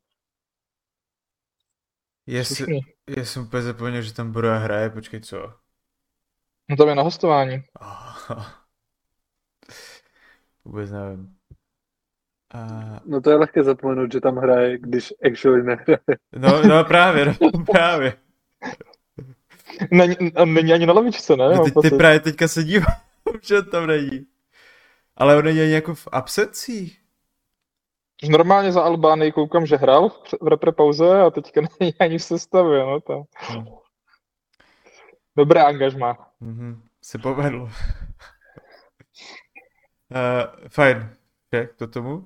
Jestli, já jsem úplně zapomněl, že tam Broja hraje, počkej, co? No tam je na hostování. Oh. Vůbec nevím. A... No to je lehké zapomenout, že tam hraje, když actually nehraje. No, no právě, no právě. Není, není ani na lavičce, ne? No, ty, ty právě teďka se dívám, že tam není. Ale on není ani jako v absencích. Normálně za Albánii koukám, že hrál v repre pauze a teďka není ani v sestavě, no tam. Hmm. Dobré angažmá. Mhm, se povedlo. uh, fajn, jak to tomu?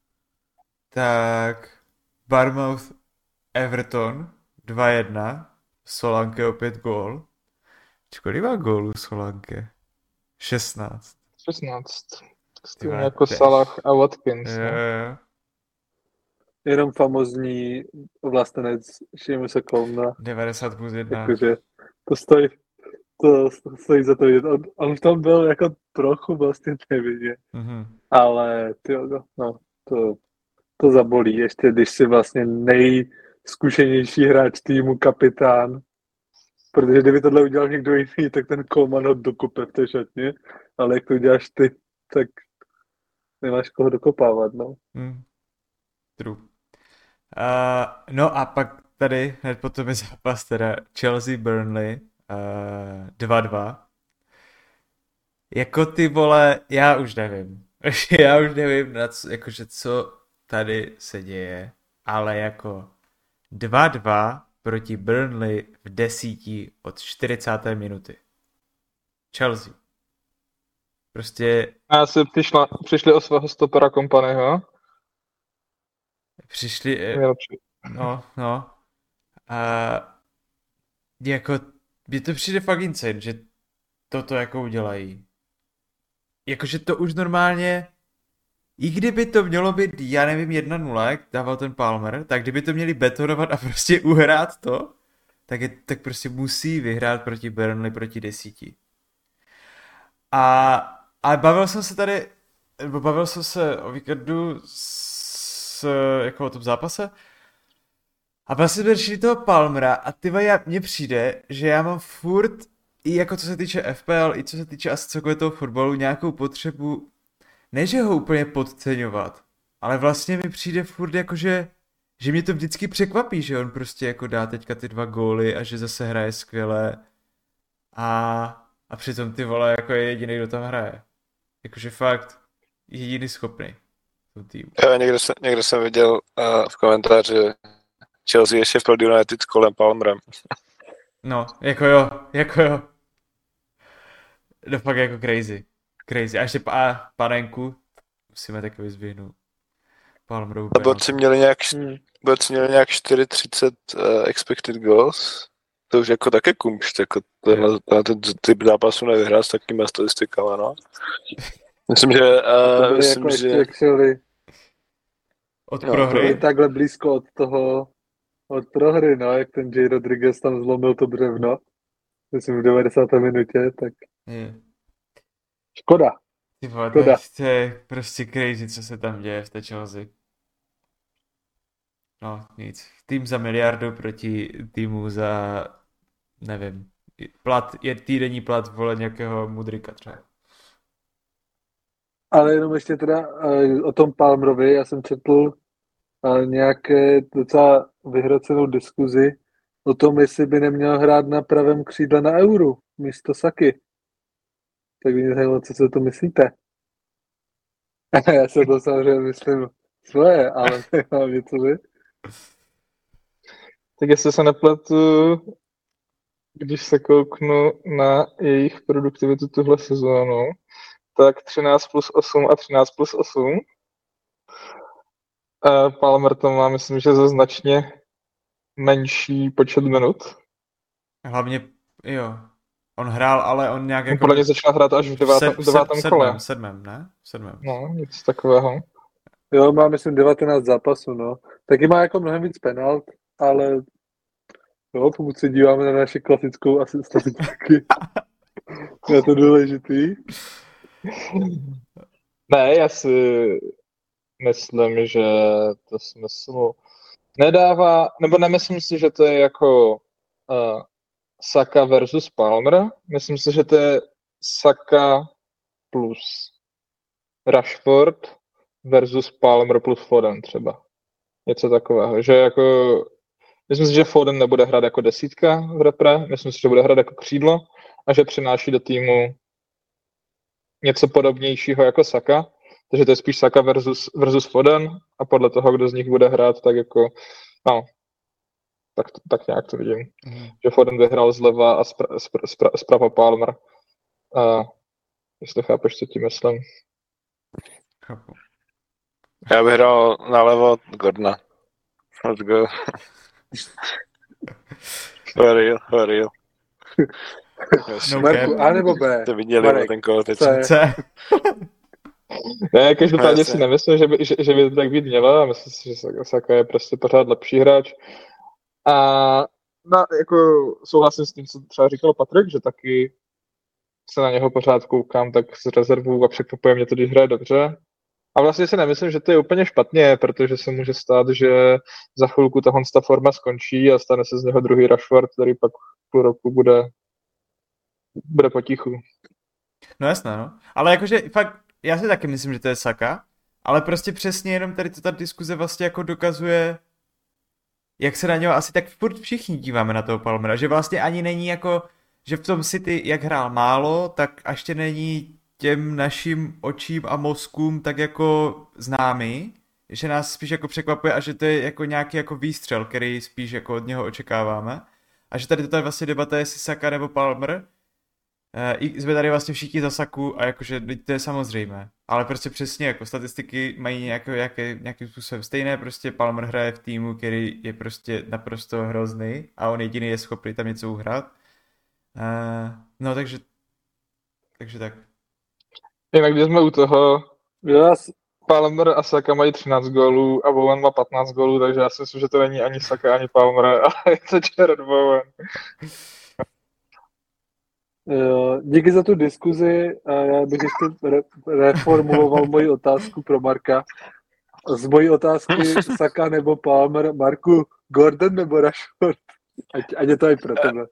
Tak, Bournemouth Everton dva jedna, Solanke opět gól. Kolik má gólů Solanke? šestnáct. šestnáct. Stejně jako Salah a Watkins. Jo, jo. Jenom famózní vlastenec Seamusa Coleman. devadesát plus jedna. Jakože to stojí, to stojí za to vidět. On, on tam byl jako trochu vlastně nevidět. Mm-hmm. Ale tyjo, no, to, to zabolí. Ještě když si vlastně nejzkušenější hráč týmu kapitán. Protože kdyby tohle udělal někdo jiný, tak ten Coleman ho dokope v té šatně. Ale jak to uděláš ty, tak nemáš koho dokopávat, no. Mm. True. Uh, no a pak tady hned potom je zápas teda Chelsea-Burnley uh, dva dva. Jako ty vole, já už nevím. já už nevím, na co, jakože co tady se děje, ale jako dva dva proti Burnley v desíti od čtyřicáté minuty. Chelsea. Prostě... A si přišla, přišli o svého stopera Kompanyho. Přišli... No, no. A jako... Mně to přijde fakt insane, že toto jako udělají. Jakože to už normálně... I kdyby to mělo být, já nevím, jedna nula, jak dával ten Palmer, tak kdyby to měli betonovat a prostě uhrát to, tak, je, tak prostě musí vyhrát proti Burnley proti desíti. A, a bavil jsem se tady, bavil jsem se o víkendu s, jako o tom zápase a vlastně jsme řešili toho Palmera a tyva, mně přijde, že já mám furt, i jako co se týče F P L, i co se týče asi celkově toho fotbalu, nějakou potřebu, ne že ho úplně podceňovat, ale vlastně mi přijde furt jako, že, že mě to vždycky překvapí, že on prostě jako dá teďka ty dva góly a že zase hraje skvěle a, a přitom ty vole jako je jediný, kdo tam hraje. Jakože fakt jediný schopný. Jo, někde, jsem, někde jsem viděl uh, v komentáři, že Chelsea je Sheffield United s Colem Palmerem. No, jako jo, jako jo. No fakt jako crazy. Crazy. A ještě pa, panenku musíme taky vyzvihnout. Palmerovu A borci měli nějak, Hmm. borci měli nějak čtyři třicet uh, expected goals. To už jako také kumšt, jako tenhle, ten typ zápasu nevyhrál s takýma statistikama, no. Myslím, že... To Uh, byli myslím, jako ještě, že... jak šeli, Od No, prohry. byli takhle blízko od toho, od prohry, no, jak ten J. Rodriguez tam zlomil to břevno. Myslím v devadesáté minutě, tak Je. škoda. Ty vole, to Škoda. je, to je prostě crazy, co se tam děje v té Chelsea. No, nic. Tým za miliardu proti týmu za, nevím, plat, je týdenní plat, vole, nějakého Mudryka třeba. Ale jenom ještě teda uh, o tom Palmerovi, já jsem četl uh, nějaké docela vyhrocenou diskuzi o tom, jestli by neměl hrát na pravém křídle na Euru místo Saky. Tak mě zajímalo, co si o to myslíte. Já se to samozřejmě myslím svoje, ale nemám něco vy. Tak jestli se nepletu, když se kouknu na jejich produktivitu tuhle sezónu, tak třináct plus osm a třináct plus osm. Uh, Palmer to má, myslím, že za značně menší počet minut. Hlavně, jo, on hrál, ale on nějak On jako... podle mě začal hrát až v devátém, v devátém sedmém, kole. sedmém, sedmém, ne? V sedmém. No, nic takového. Jo, má myslím devatenáct zápasů, no. Taky má jako mnohem víc penalt, ale jo, pokud se díváme na naši klasickou asi statistiky, je to důležitý. Ne, já si myslím, že to smysl nedává, nebo nemyslím si, že to je jako uh, Saka versus Palmer. Myslím si, že to je Saka plus Rashford versus Palmer plus Foden třeba. Něco takového. Že jako, myslím si, že Foden nebude hrát jako desítka v repre, myslím si, že bude hrát jako křídlo a že přináší do týmu něco podobnějšího jako Saka. Takže to je spíš Saka versus, versus Foden a podle toho, kdo z nich bude hrát, tak jako, no, tak, tak nějak to vidím. Mm. Že Foden vyhrál zleva a zpra, zpra, zpra, zprava Palmer. A jestli chápeš, co tím myslím. Chápu. Já bych hrál nalevo Gordona. Let's go. For real, for real. No Marku, A nebo B? To viděli Marek, ten kolo teď. C. C. Ne, každopádně si nemyslím, že by, že, že by to tak být mělo a myslím si, že Saka je prostě pořád lepší hráč. A no, jako souhlasím s tím, co třeba říkal Patrik, že taky se na něho pořád koukám tak z rezervů a překvapuje mě to, když hraje dobře. A vlastně si nemyslím, že to je úplně špatně, protože se může stát, že za chvilku tahle ta forma skončí a stane se z něho druhý Rashford, který pak půl roku bude, bude potichu. No jasné, no. Ale jakože fakt, já si taky myslím, že to je Saka, ale prostě přesně jenom tady to ta diskuze vlastně jako dokazuje, jak se na něho asi tak furt všichni díváme na toho Palmera, že vlastně ani není jako, že v tom City, jak hrál málo, tak ještě není těm našim očím a mozkům tak jako známý, že nás spíš jako překvapuje a že to je jako nějaký jako výstřel, který spíš jako od něho očekáváme. A že tady to tady vlastně debata, jestli Saka nebo Palmer. E, jsme tady vlastně všichni za Saku a jakože to je samozřejmé. Ale prostě přesně jako statistiky mají nějaký, nějaký, nějakým způsobem stejné, prostě Palmer hraje v týmu, který je prostě naprosto hrozný a on jediný je schopný tam něco uhrát. E, no takže takže tak. Jinak když jsme u toho, Yes. Palmer a Saka mají třináct gólů a Bowen má patnáct gólů, takže já si myslím, že to není ani Saka, ani Palmer, ale je to Jared Bowen. Jo, díky za tu diskuzi a já bych ještě re- reformuloval moji otázku pro Marka. Z mojí otázky Saka nebo Palmer, Marku, Gordon nebo Rashford? Ať, ať je to i pro tebe.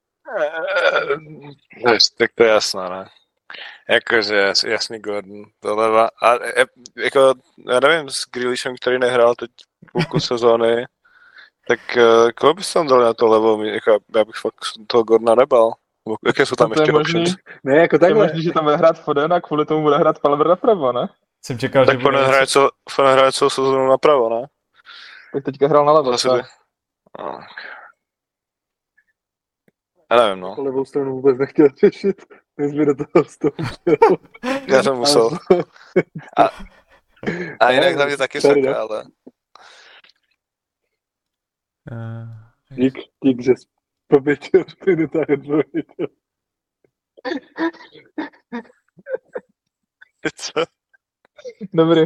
Tak to je jasné, ne? Jakože jasný Gordon, doleva. A jako, já nevím, s Grealishem, který nehrál teď půlku sezóny, tak koho bys tam dal na to levo? Jako, já bych fakt toho Gordona nebal. Jaké jsou tam to ještě možný, options? Ne, jako to je takhle. možný, že tam bude hrát Foden a kvůli tomu bude hrát Palmer napravo, ne? Jsem čekal, Tak že bude... Foden hraje, cel, Foden hraje celou sezónu napravo, ne? Tak teďka hrál nalevo. Zase by... Já nevím, no. Po levou stranu vůbec nechtěl řešit. My jsme do toho vstoupil. Já jsem musel. A, a jinak na mě taky saka, ale... Uh, dík, dík, že jsi po pěti minutách odpověděl. Co? Dobrý.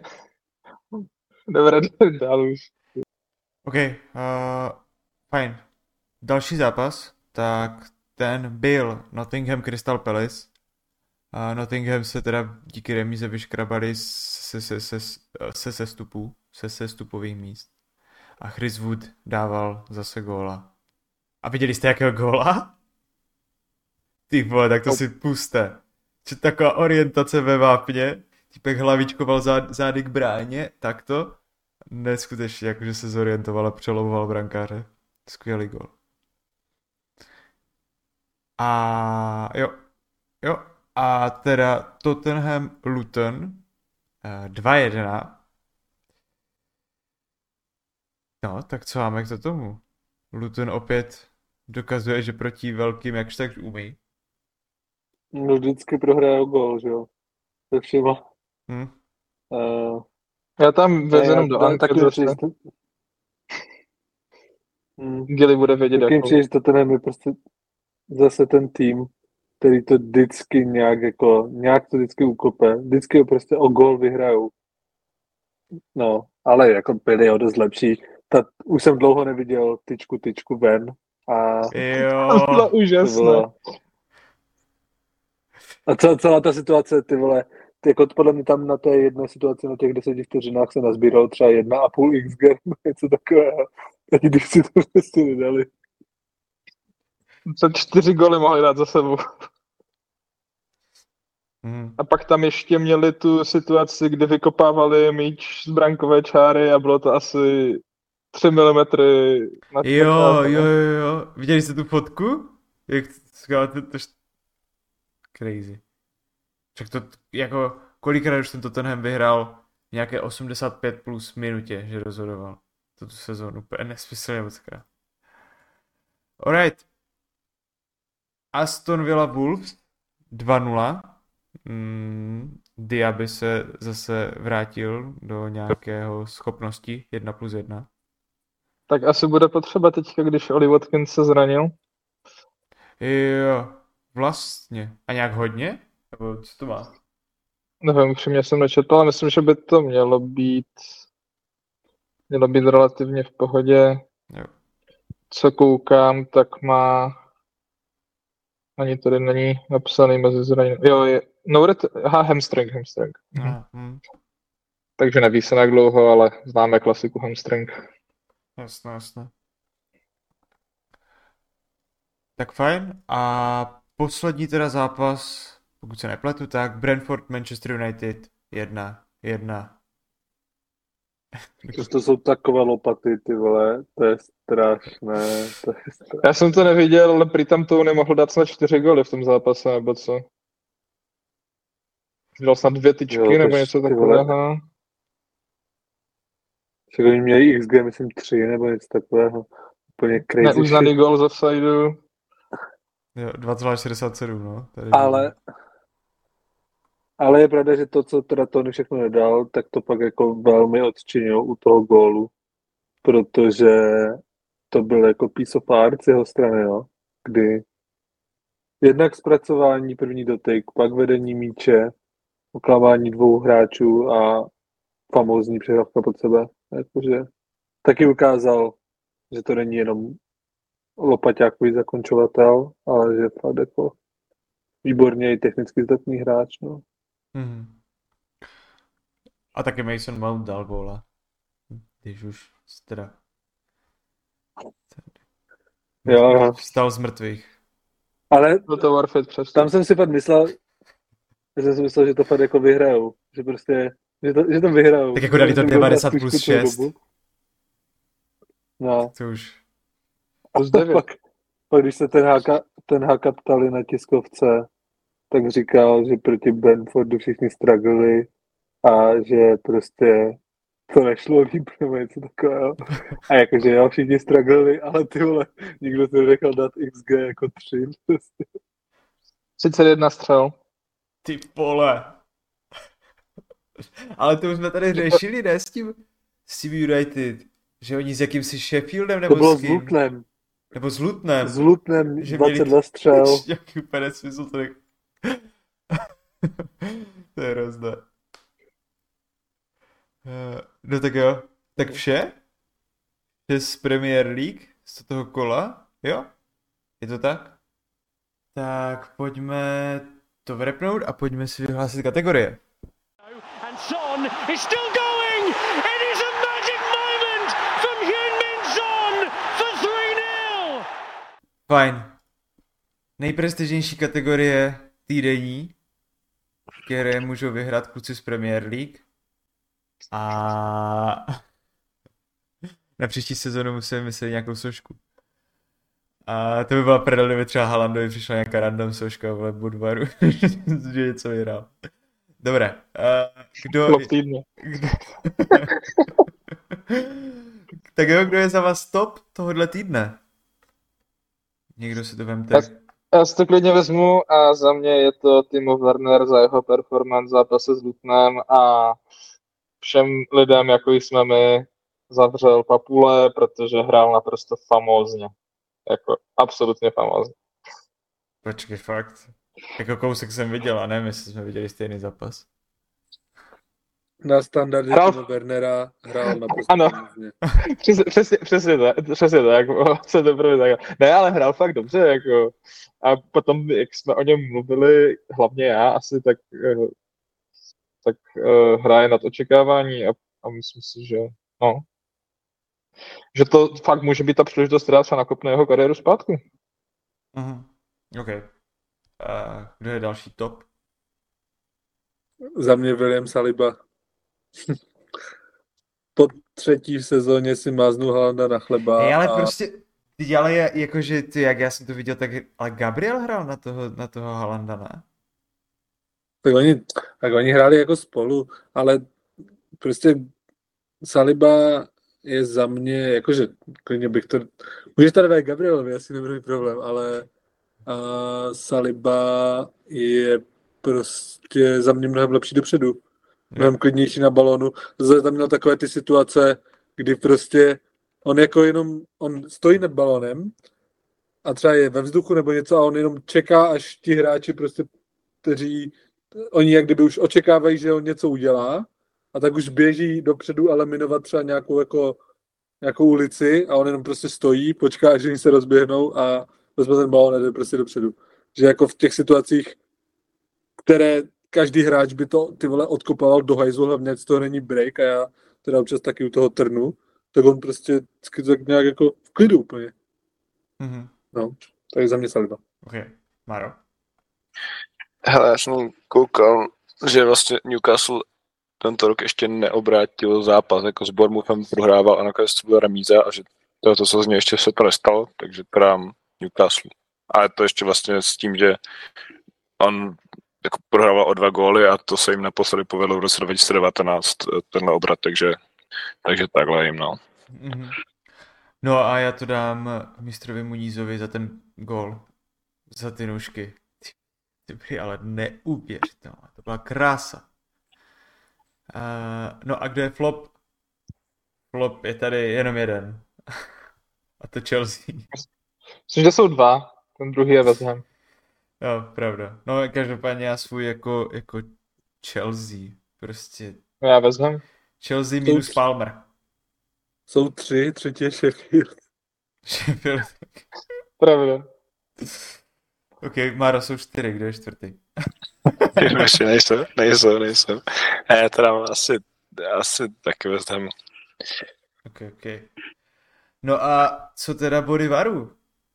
Dobré, dál už. OK, uh, fajn. Další zápas, tak ten byl Nottingham Crystal Palace. Uh, Nottingham se teda díky remíze vyškrabali se, se, se, se sestupů, se sestupových míst. A Chris Wood dával zase góla. A viděli jste jakého góla? Ty vole, tak to si puste. Či taková orientace ve vápně, týpek hlavičkoval zád, zády k bráně, takto. Neskutečně, jakože se zorientoval a přelouval brankáře. Skvělý gól. A jo, jo. A teda Tottenham Luton dva jedna. No, tak co máme k tomu? Luton opět dokazuje, že proti velkým jakž tak umí. No vždycky prohraje o gól, že jo? To všema. Hmm. Uh, já tam vezmu jenom do anket zase. Hmm. Gilly bude vědět, jak přijde, že Tottenham je prostě zase ten tým, který to vždycky nějak jako, nějak to vždycky ukope. Vždycky ho prostě o gól vyhrajou. No, ale jako byli o dost lepší. Ta, už jsem dlouho neviděl tyčku, tyčku ven. A jo. To bylo úžasné. A celá, celá ta situace, ty vole, ty, jako podle mě tam na té jedné situaci, na těch deseti vteřinách se nazbíralo třeba jedna a půl X G, něco takového. A když si to prostě nedali. Co čtyři goly mohli dát za sebou. Hmm. A pak tam ještě měli tu situaci, kdy vykopávali míč z brankové čáry a bylo to asi tři milimetry. Na jo, jo, jo, jo. Viděli jste tu fotku? Jak to, to, to crazy. Však to jako, kolikrát už ten Tottenham vyhrál nějaké osmdesát pět plus minutě, že rozhodoval tuto sezónu. Úplně nesmyslně mockrát. Alright. Aston Villa Wolves dva nula. Mm, Diaby se zase vrátil do nějakého schopnosti jedna plus jedna. Tak asi bude potřeba teďka, když Oli Watkins se zranil. Jo, vlastně. A nějak hodně? Nebo co to má? Nevím, upřímně jsem nečetl, ale myslím, že by to mělo být mělo být relativně v pohodě. Jo. Co koukám, tak má ani tady není napsaný mezi zranění. Jo, je no, aha, hamstring, hamstring. Ah, hm. Takže neví se jak dlouho, ale známe klasiku hamstring. Jasné, jasné. Tak fajn. A poslední teda zápas, pokud se nepletu, tak Brentford Manchester United jedna jedna. To jsou takové lopaty, ty vole, to je strašné, to je strašné. Já jsem to neviděl, ale prý tam to nemohl dát snad čtyři goly v tom zápase, nebo co? Dal snad dvě tyčky, jo, nebo něco takového. Však oni měli X G, myslím, tři, nebo něco takového. Úplně crazy. Neuznaný gol z offsideu. Jo, dva celá šedesát sedm, no. Tady ale, ale je pravda, že to, co teda Tony všechno nedal, tak to pak jako velmi odčinil u toho gólu, protože to byl jako piece of art z jeho strany, jo, kdy jednak zpracování první dotyk, pak vedení míče, oklamání dvou hráčů a famózní přehrávka pod sebe. Jakože taky ukázal, že to není jenom lopaťákový zakončovatel, ale že fakt jako výborně i technicky zdatný hráč. No. Mm-hmm. A taky Mason Mount dal góla. Když už teda jo, jo. vstal z mrtvých. Ale to Warfit přes tam jsem si fakt myslel, že jsem si myslel, že to fakt jako vyhrajou. Že prostě, že to, že to vyhrajou. Tak jako dali to devadesát plus šest. No. To už. A pak, pak, když se ten Haka, ten Haka ptali na tiskovce, tak říkal, že proti Brentfordu všichni strugglili a že prostě to nešlo líp nebo něco takového. A jakože jo, všichni strugglili, ale ty vole, nikdo se nechal dát X G jako tři. Prostě. třicet jedna střel. Ty vole. Ale to už jsme tady řešili, ne, s tím, s tím United, že oni s jakýmsi Sheffieldem nebo to bylo s kým? s Lutnem. Nebo s Lutnem. S Lutnem že dvacet dva střel. Jaký úplně smysl to je. To je hrozné. No tak jo, tak vše? Vše z Premier League, z toho kola, jo? Je to tak? Tak pojďme to vrepnout a pojďme si vyhlásit kategorie. And Son is still going. It is a magic moment from Heung-min Son for three nil. Fajn. Nejprestižnější kategorie týdenní, které můžou vyhrát kluci z Premier League. A na příští sezonu musíme myslet nějakou sošku. A to by byla prdel, kdyby třeba Haalandovi přišla nějaká random soška v Budvaru, že něco vyhrál. Dobré. Uh, kdo... kdo... Tak jo, kdo je za vás top tohohle týdne? Někdo si to vemte. Já, já si to klidně vezmu a za mě je to Timo Werner za jeho performance v zápase s Lutnem a všem lidem, jako jsme my, zavřel papule, protože hrál naprosto famózně. Jako absolutně famózně. Počkej, fakt. Jako kousek jsem viděl a nevím, jestli jsme viděli stejný zápas. Na standardy Hrál... Timo Wernera hrál naprosto ano. famózně. Přesně, přesně, přesně to, přesně to, jako se to prvně tak. Ne, ale hrál fakt dobře, jako. A potom, jak jsme o něm mluvili, hlavně já asi, tak, tak uh, hraje nad očekávání a, a myslím si, že no, že to fakt může být ta příležitost, která se nakopne jeho kariéru zpátky. Uh-huh. OK. Uh, kdo je další top? Za mě William Saliba. Po třetí v sezóně si máznul Haalanda na chleba. Hey, ale a... prostě, ty, ale je, jakože, ty, jak já jsem to viděl, tak ale Gabriel hrál na toho, na toho Haalanda, ne? Tak oni, tak oni hráli jako spolu, ale prostě Saliba je za mě, jakože klidně bych to, můžeš tady dát Gabrielovi, asi nebude mít problém, ale uh, Saliba je prostě za mě mnohem lepší dopředu. Mnohem klidnější na balónu. Zase tam měl takové ty situace, kdy prostě on jako jenom, on stojí nad balónem a třeba je ve vzduchu nebo něco a on jenom čeká, až ti hráči prostě, kteří, oni jak kdyby už očekávají, že on něco udělá a tak už běží dopředu eliminovat třeba nějakou jako nějakou ulici a on jenom prostě stojí, počká, až oni se rozběhnou a vezme ten balón a jde prostě dopředu. Že jako v těch situacích, které každý hráč by to ty vole odkopával do hajzlu, hlavně z toho není break a já teda občas taky u toho trnu, tak on prostě tak nějak jako v klidu úplně. Mm-hmm. No, to je za mě Saliba. Ok, Maro? Hele, já jsem koukal, že vlastně Newcastle tento rok ještě neobrátil zápas, jako s Bournemouthem prohrával a nakonec to byla remíza a že to, to se z něj ještě se to nestalo, takže trám Newcastle. A je to ještě vlastně s tím, že on jako prohrával o dva góly a to se jim naposledy povedlo v roce dva tisíce devatenáct, tenhle obrat, takže, takže takhle jim, no. Mm-hmm. No a já to dám mistrovi Munízovi za ten gól, za ty nůžky. Ty, ty byly ale neuvěřitelné, to byla krása. Uh, no a kdo je flop? Flop je tady jenom jeden. A to Chelsea. Myslím, že jsou dva, ten druhý je West Ham. Jo, pravda. No každopádně já svůj jako, jako Chelsea. Prostě. Já West Ham. Chelsea minus jsou, Palmer. Jsou tři, třetí je Sheffield. Sheffield. Pravda. Ok, Maro, jsou čtyři, kdo je čtvrtý? Ještě nejsem, nejsem, nejsem. Já teda mám asi, asi taky West Ham. Ok, ok. No a co teda body varu?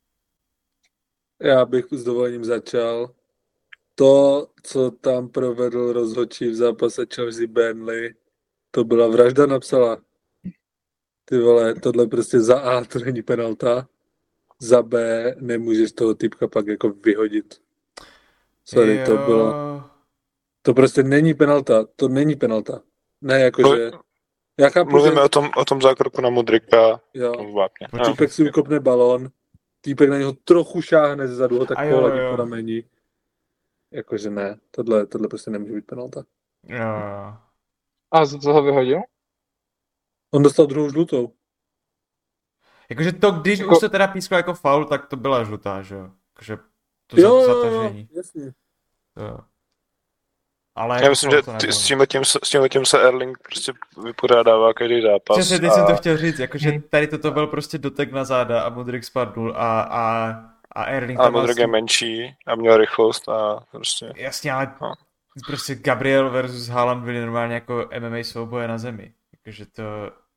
Já bych s dovolením začal. To, co tam provedl rozhodčí v zápase Chelsea Burnley, to byla vražda, napsala. Ty vole, tohle prostě za A to není penalta, za B nemůžeš toho typka pak jako vyhodit. Sorry, jo. to bylo... To prostě není penalta, to není penalta. Ne, jakože... Já chápu, Mluvíme že... o tom, o tom zákroku na Mudryka. Jo. No, Týpek si vykopne balón, týpek na něho trochu šáhne zezadu, tak jo, pohledí jo. po rameni. Jakože ne, tohle, tohle prostě nemůže být penalta. Jo. A za co ho vyhodil? On dostal druhou žlutou. Jakože to, když jako... už to teda písklo jako faul, tak to byla žlutá, že jo? Jakože to jo, zatažení. Jo, jasně. Jo. Ale já myslím, že ty, s tímhletím, s tímhletím se Erling prostě vypořádává každý zápas. Přesně, teď a... jsem to chtěl říct, jakože tady toto byl prostě dotek na záda a Mudryk spadnul a, a, a Erling... A Mudryk je menší a měl rychlost a prostě... Jasně, ale no. Prostě Gabriel versus Haaland byly normálně jako M M A souboje na zemi. Jakože to...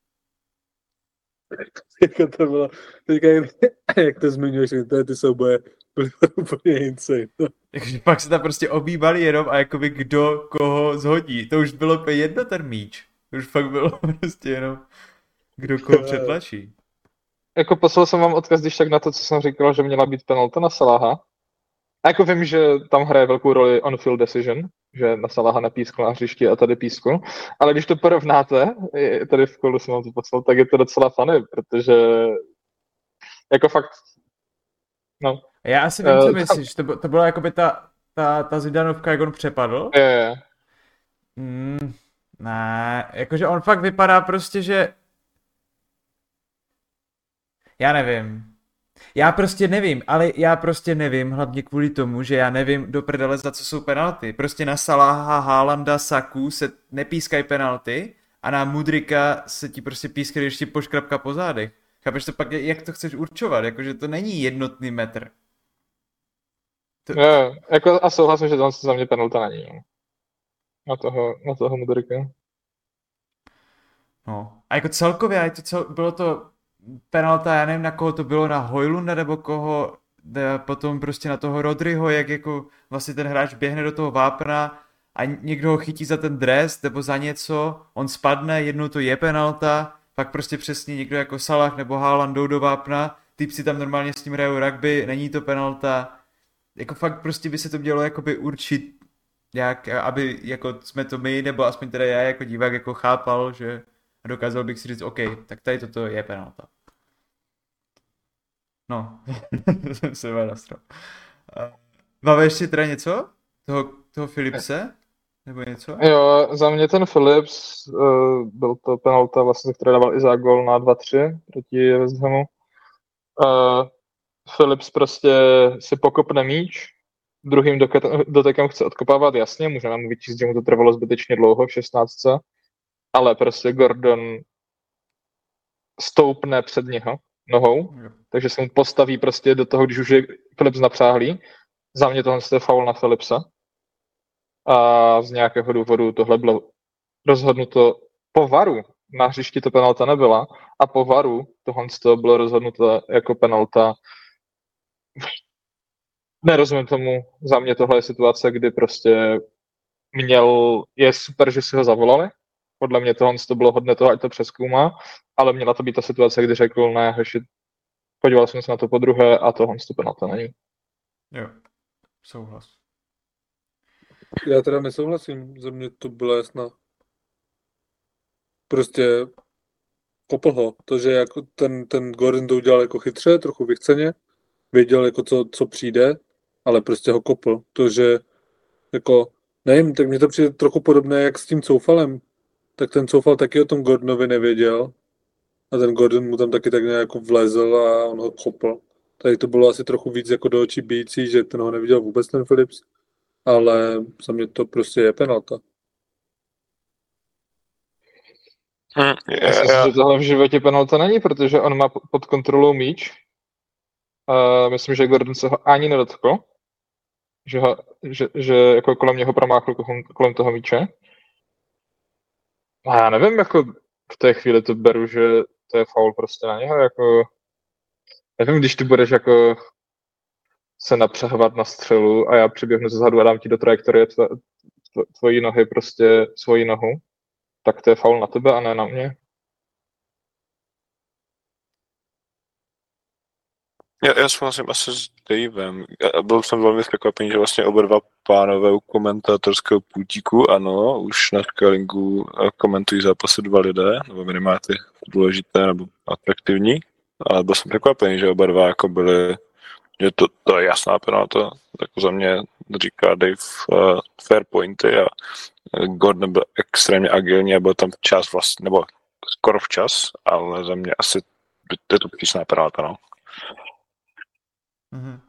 Jako to bylo, teďka jak, jak to zmiňuješ, ty, ty souboje byly úplně insane. Takže pak se tam prostě obývali jenom a jakoby kdo koho zhodí. To už bylo jedno ten míč. To už fakt bylo prostě jenom kdo koho přetlačí. Jako poslal jsem vám odkaz, když tak na to, co jsem říkal, že měla být penalta na Salaha. A jako vím, že tam hraje velkou roli on-field decision, že na Salaha nepískl na hřišti a tady pískl, ale když to porovnáte, tady v kolu jsem vám to poslal, tak je to docela funny, protože jako fakt, no. Já asi vím, co myslíš, to, to byla jakoby ta, ta, ta Zidanovka, jak on přepadl. Je, je. Mm, ne, jakože on fakt vypadá prostě, že já nevím. Já prostě nevím, ale já prostě nevím, hlavně kvůli tomu, že já nevím do prdele, za co jsou penalty. Prostě na Salaha, Haalanda, Saku se nepískají penalty a na Mudryka se ti prostě pískají, když ti poškrapka po zádech. Chápeš to pak, jak to chceš určovat? Jakože to není jednotný metr. To... Je, jako a souhlasím, že to za mě penalta není. No. Na toho, na toho Mudryka. No. A jako celkově, a to cel, bylo to penalta, já nevím, na koho to bylo, na Hojlunda nebo koho, potom prostě na toho Rodryho, jak jako vlastně ten hráč běhne do toho vápna a někdo ho chytí za ten dres nebo za něco, on spadne, jednou to je penalta, pak prostě přesně někdo jako Salah nebo Haaland jdou do vápna, typci tam normálně s tím hrajou rugby, není to penalta, jako fakt prostě by se to mělo jakoby určit, jak, aby jako jsme to my, nebo aspoň teda já jako divák jako chápal, že a dokázal bych si říct, OK, tak tady toto je penalta. No, jsem se vám nastral. Máme ještě teda něco? Toho, toho Philipse? Nebo něco? Jo, za mě ten Philips, uh, byl to penalta, vlastně, který dával i za gol na dva tři proti West Hamu. Uh, Philips prostě si pokopne míč, druhým dotekem chce odkopávat, jasně, můžeme mu vyčíst, že mu to trvalo zbytečně dlouho v šestnáctce, ale prostě Gordon stoupne před něho nohou, jo. Takže se mu postaví prostě do toho, když už je Philips napřáhlý. Za mě tohle je faul na Philipsa. A z nějakého důvodu tohle bylo rozhodnuto po varu. Na hřišti to penalta nebyla. A po varu tohle bylo rozhodnuto jako penalta. Nerozumím tomu. Za mě tohle je situace, kdy prostě měl, je super, že si ho zavolali. Podle mě tohle to bylo hodné toho, ať to přezkoumá, ale měla to být ta situace, kdy řekl, ne, heši, podíval jsem se na to po druhé a tohle to penalta není. Jo, souhlas. Já teda nesouhlasím, za mě to byla jasná. Prostě kopl ho. To, že jako ten, ten Gordon to udělal jako chytře, trochu vychceně, věděl jako co, co přijde, ale prostě ho kopl. To, že jako, nevím, tak mně to přijde trochu podobné jak s tím Coufalem. Tak ten Coufal taky o tom Gordonovi nevěděl. A ten Gordon mu tam taky tak nějak jako vlezl a on ho kopl. Tady to bylo asi trochu víc jako do očí bijící, že ten ho neviděl vůbec ten Philips. Ale za mě to prostě je penalta. Hmm, yeah, Myslím yeah. si, že tohle v životě penalta není, protože on má pod kontrolou míč. Uh, myslím, že Gordon se ho ani nedotkl. Že, ho, že, že jako kolem něho promáchl kolem toho míče. A já nevím, jako v té chvíli to beru, že to je faul prostě na něho, jako nevím, když ty budeš jako se napřehovat na střelu a já přiběhnu zezadu a dám ti do trajektorie tvo, tvo, tvojí nohy prostě svoji nohu, tak to je faul na tebe a ne na mě. Já, já souhlasím asi s Davem. Já byl jsem velmi překvapený, že vlastně oba dva pánové u komentátorského pultíku, ano, už na Scalingu komentují zápasy dva lidé, nebo minimálně ty důležité nebo atraktivní, ale byl jsem překvapený, že oba dva jako byli že to, to je jasná penalta, tak za mě říká Dave uh, fair pointy a Gordon byl extrémně agilní a byl tam včas vlastně, nebo skoro včas, ale za mě asi to je to přísná penalta, no. Mm-hmm.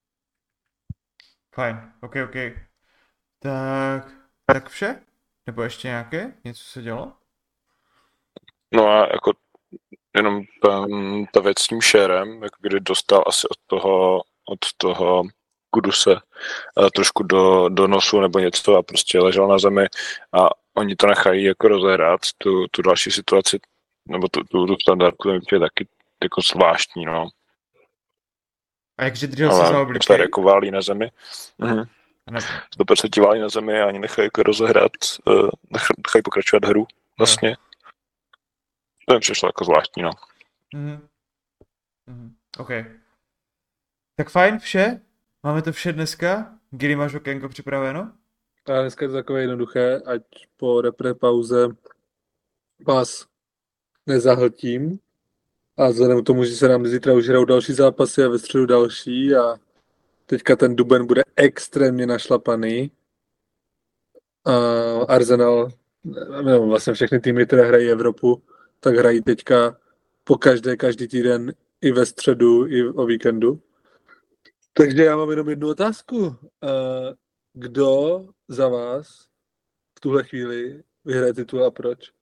Fajn, ok, ok. Tak, tak vše? Nebo ještě nějaké? Něco se dělo? No a jako jenom ta, ta věc s tím šérem, jako kdy dostal asi od toho, od toho Kuduse trošku do, do nosu nebo něco a prostě ležel na zemi a oni to nechají jako rozehrát, tu, tu další situaci, nebo tu, tu, tu standardku, to je taky jako zvláštní, no. A jak držel se za obličej? Ale jako válí na zemi. Mhm. sto procent válí na zemi a ani nechají jako rozehrát, nechají pokračovat hru vlastně. To mi přišlo jako zvláštní, no. Mhm. Mhm. OK. Tak fajn, vše? Máme to vše dneska? Gili, máš okénko připraveno? A dneska je to takové jednoduché, ať po repre pauze vás nezahltím. A vzhledem k tomu, že se nám zítra už hrajou další zápasy a ve středu další a teďka ten duben bude extrémně našlapaný. A Arsenal, no, vlastně všechny týmy, které hrají Evropu, tak hrají teďka po každé, každý týden i ve středu, i o víkendu. Takže já mám jenom jednu otázku. Kdo za vás v tuhle chvíli vyhraje titul a proč?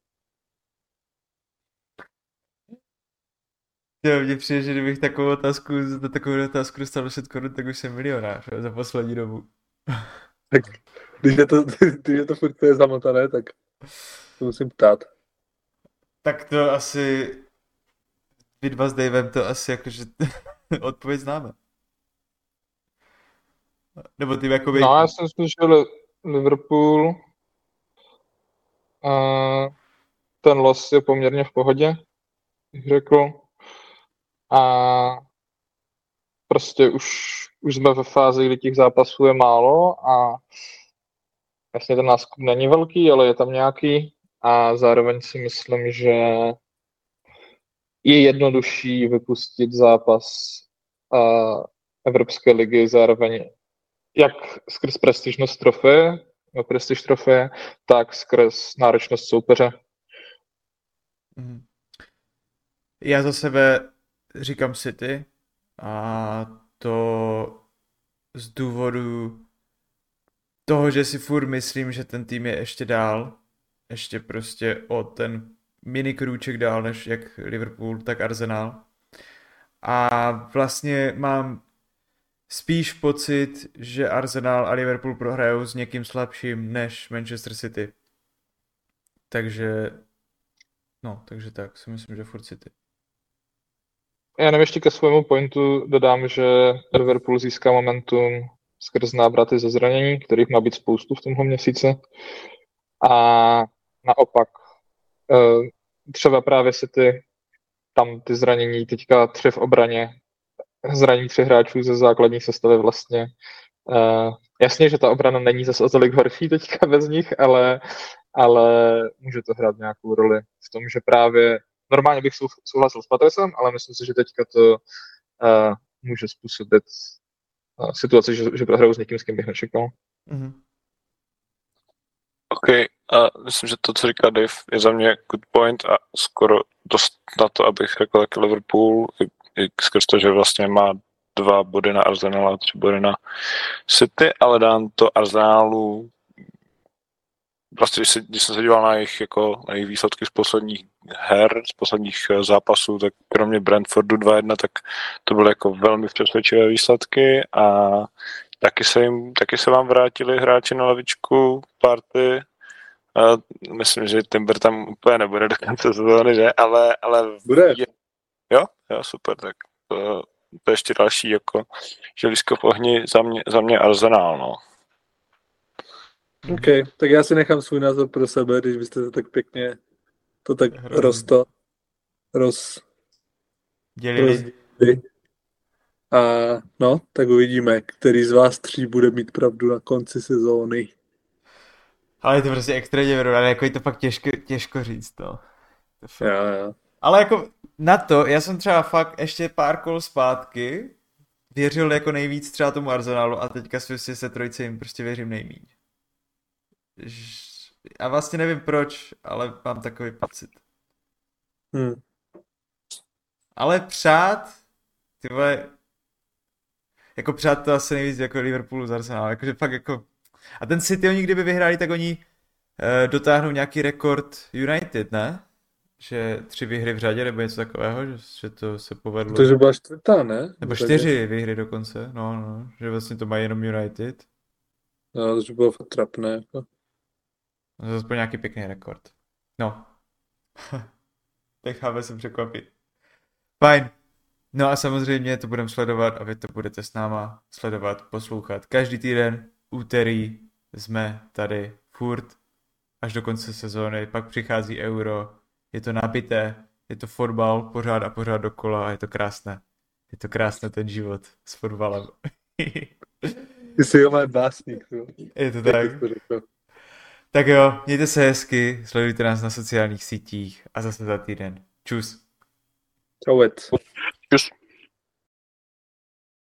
Jo, mně přijde, že kdybych takovou otázku, za takovou otázku dostal deset korun, tak už jsem milionář, jo, za poslední dobu. Tak když je to, když je to furt to je zamotané, tak to musím ptát. Tak to asi, vy dva s Davem to asi jakože odpověď známe. Nebo ty jakoby... No, já jsem slyšel Liverpool. A ten los je poměrně v pohodě, bych řekl. A prostě už, už jsme ve fázi, kdy těch zápasů je málo a vlastně ten náskok není velký, ale je tam nějaký a zároveň si myslím, že je jednodušší vypustit zápas uh, Evropské ligy zároveň jak skrz prestižnost trofeje, no prestiž trofeje, tak skrz náročnost soupeře. Já za sebe říkám City a to z důvodu toho, že si furt myslím, že ten tým je ještě dál, ještě prostě o ten mini krůček dál, než jak Liverpool, tak Arsenal. A vlastně mám spíš pocit, že Arsenal a Liverpool prohrajou s někým slabším než Manchester City. Takže, no, takže tak, si myslím, že furt City. Já nevím, ještě ke svému pointu dodám, že Liverpool získá momentum skrz návraty ze zranění, kterých má být spoustu v tomhle měsíci. A naopak, třeba právě City, tam ty zranění, teďka tři v obraně, zraní tři hráčů ze základní sestavy vlastně. Uh, jasně, že ta obrana není zase o tolik horší teďka bez nich, ale, ale může to hrát nějakou roli v tom, že právě normálně bych souhlasil s Patresem, ale myslím si, že teďka to uh, může způsobit uh, situaci, že, že prohraju s někým, s kým bych nečekal. Mm-hmm. OK, a myslím, že to, co říká Dave, je za mě good point a skoro dost na to, abych řekl taky Liverpool, i skrz to, že vlastně má dva body na Arsenal a tři body na City, ale dám to Arsenalu, vlastně když, se, když jsem se díval na jejich, jako, na jejich výsledky z posledních her, z posledních zápasů, tak kromě Brentfordu dva jedna, tak to byly jako velmi přesvědčivé výsledky a taky se, jim, taky se vám vrátili hráči na lavičku party. A myslím, že Timber tam úplně nebude do konce sezóny, že? Ale, ale bude. Je, jo? Jo, super, tak to, to ještě další jako želízko v ohni za mě, za mě Arsenal, no. OK, tak já si nechám svůj názor pro sebe, když byste to tak pěkně to tak rosto, roz, dělili. A no, tak uvidíme, který z vás tří bude mít pravdu na konci sezóny. Ale je to prostě extrémně vyrovnané, jako je to fakt těžko, těžko říct, no. To fakt... Jo, jo. Ale jako na to, já jsem třeba fakt ještě pár kol zpátky, věřil jako nejvíc třeba tomu Arsenalu a teďka si se trojce jim prostě věřím nejméně. A vlastně nevím proč, ale mám takový pocit. Hmm. Ale přát, ty vole, jako přát to asi nejvíc jako Liverpoolu z Arsenalu, jakože fakt jako, a ten City oni kdyby vyhráli, tak oni uh, dotáhnou nějaký rekord United, ne? Že tři výhry v řadě, nebo něco takového, že, že to se povedlo. To, že byla čtvrtá, ne? Nebo čtyři výhry dokonce, no, no, že vlastně to má jenom United. No, to bylo fakt trapné, jako. To je aspoň nějaký pěkný rekord. No. Necháme se překvapit. Fajn. No a samozřejmě to budeme sledovat a vy to budete s náma sledovat, poslouchat. Každý týden, úterý, jsme tady furt až do konce sezóny, pak přichází Euro, je to nabité, je to fotbal pořád a pořád dokola a je to krásné. Je to krásné ten život s fotbalem. Ty jsi jo, básník. Jo. Je to tak. Tak jo, mějte se hezky, sledujte nás na sociálních sítích a zase za týden. Čus. Čauet. Čus.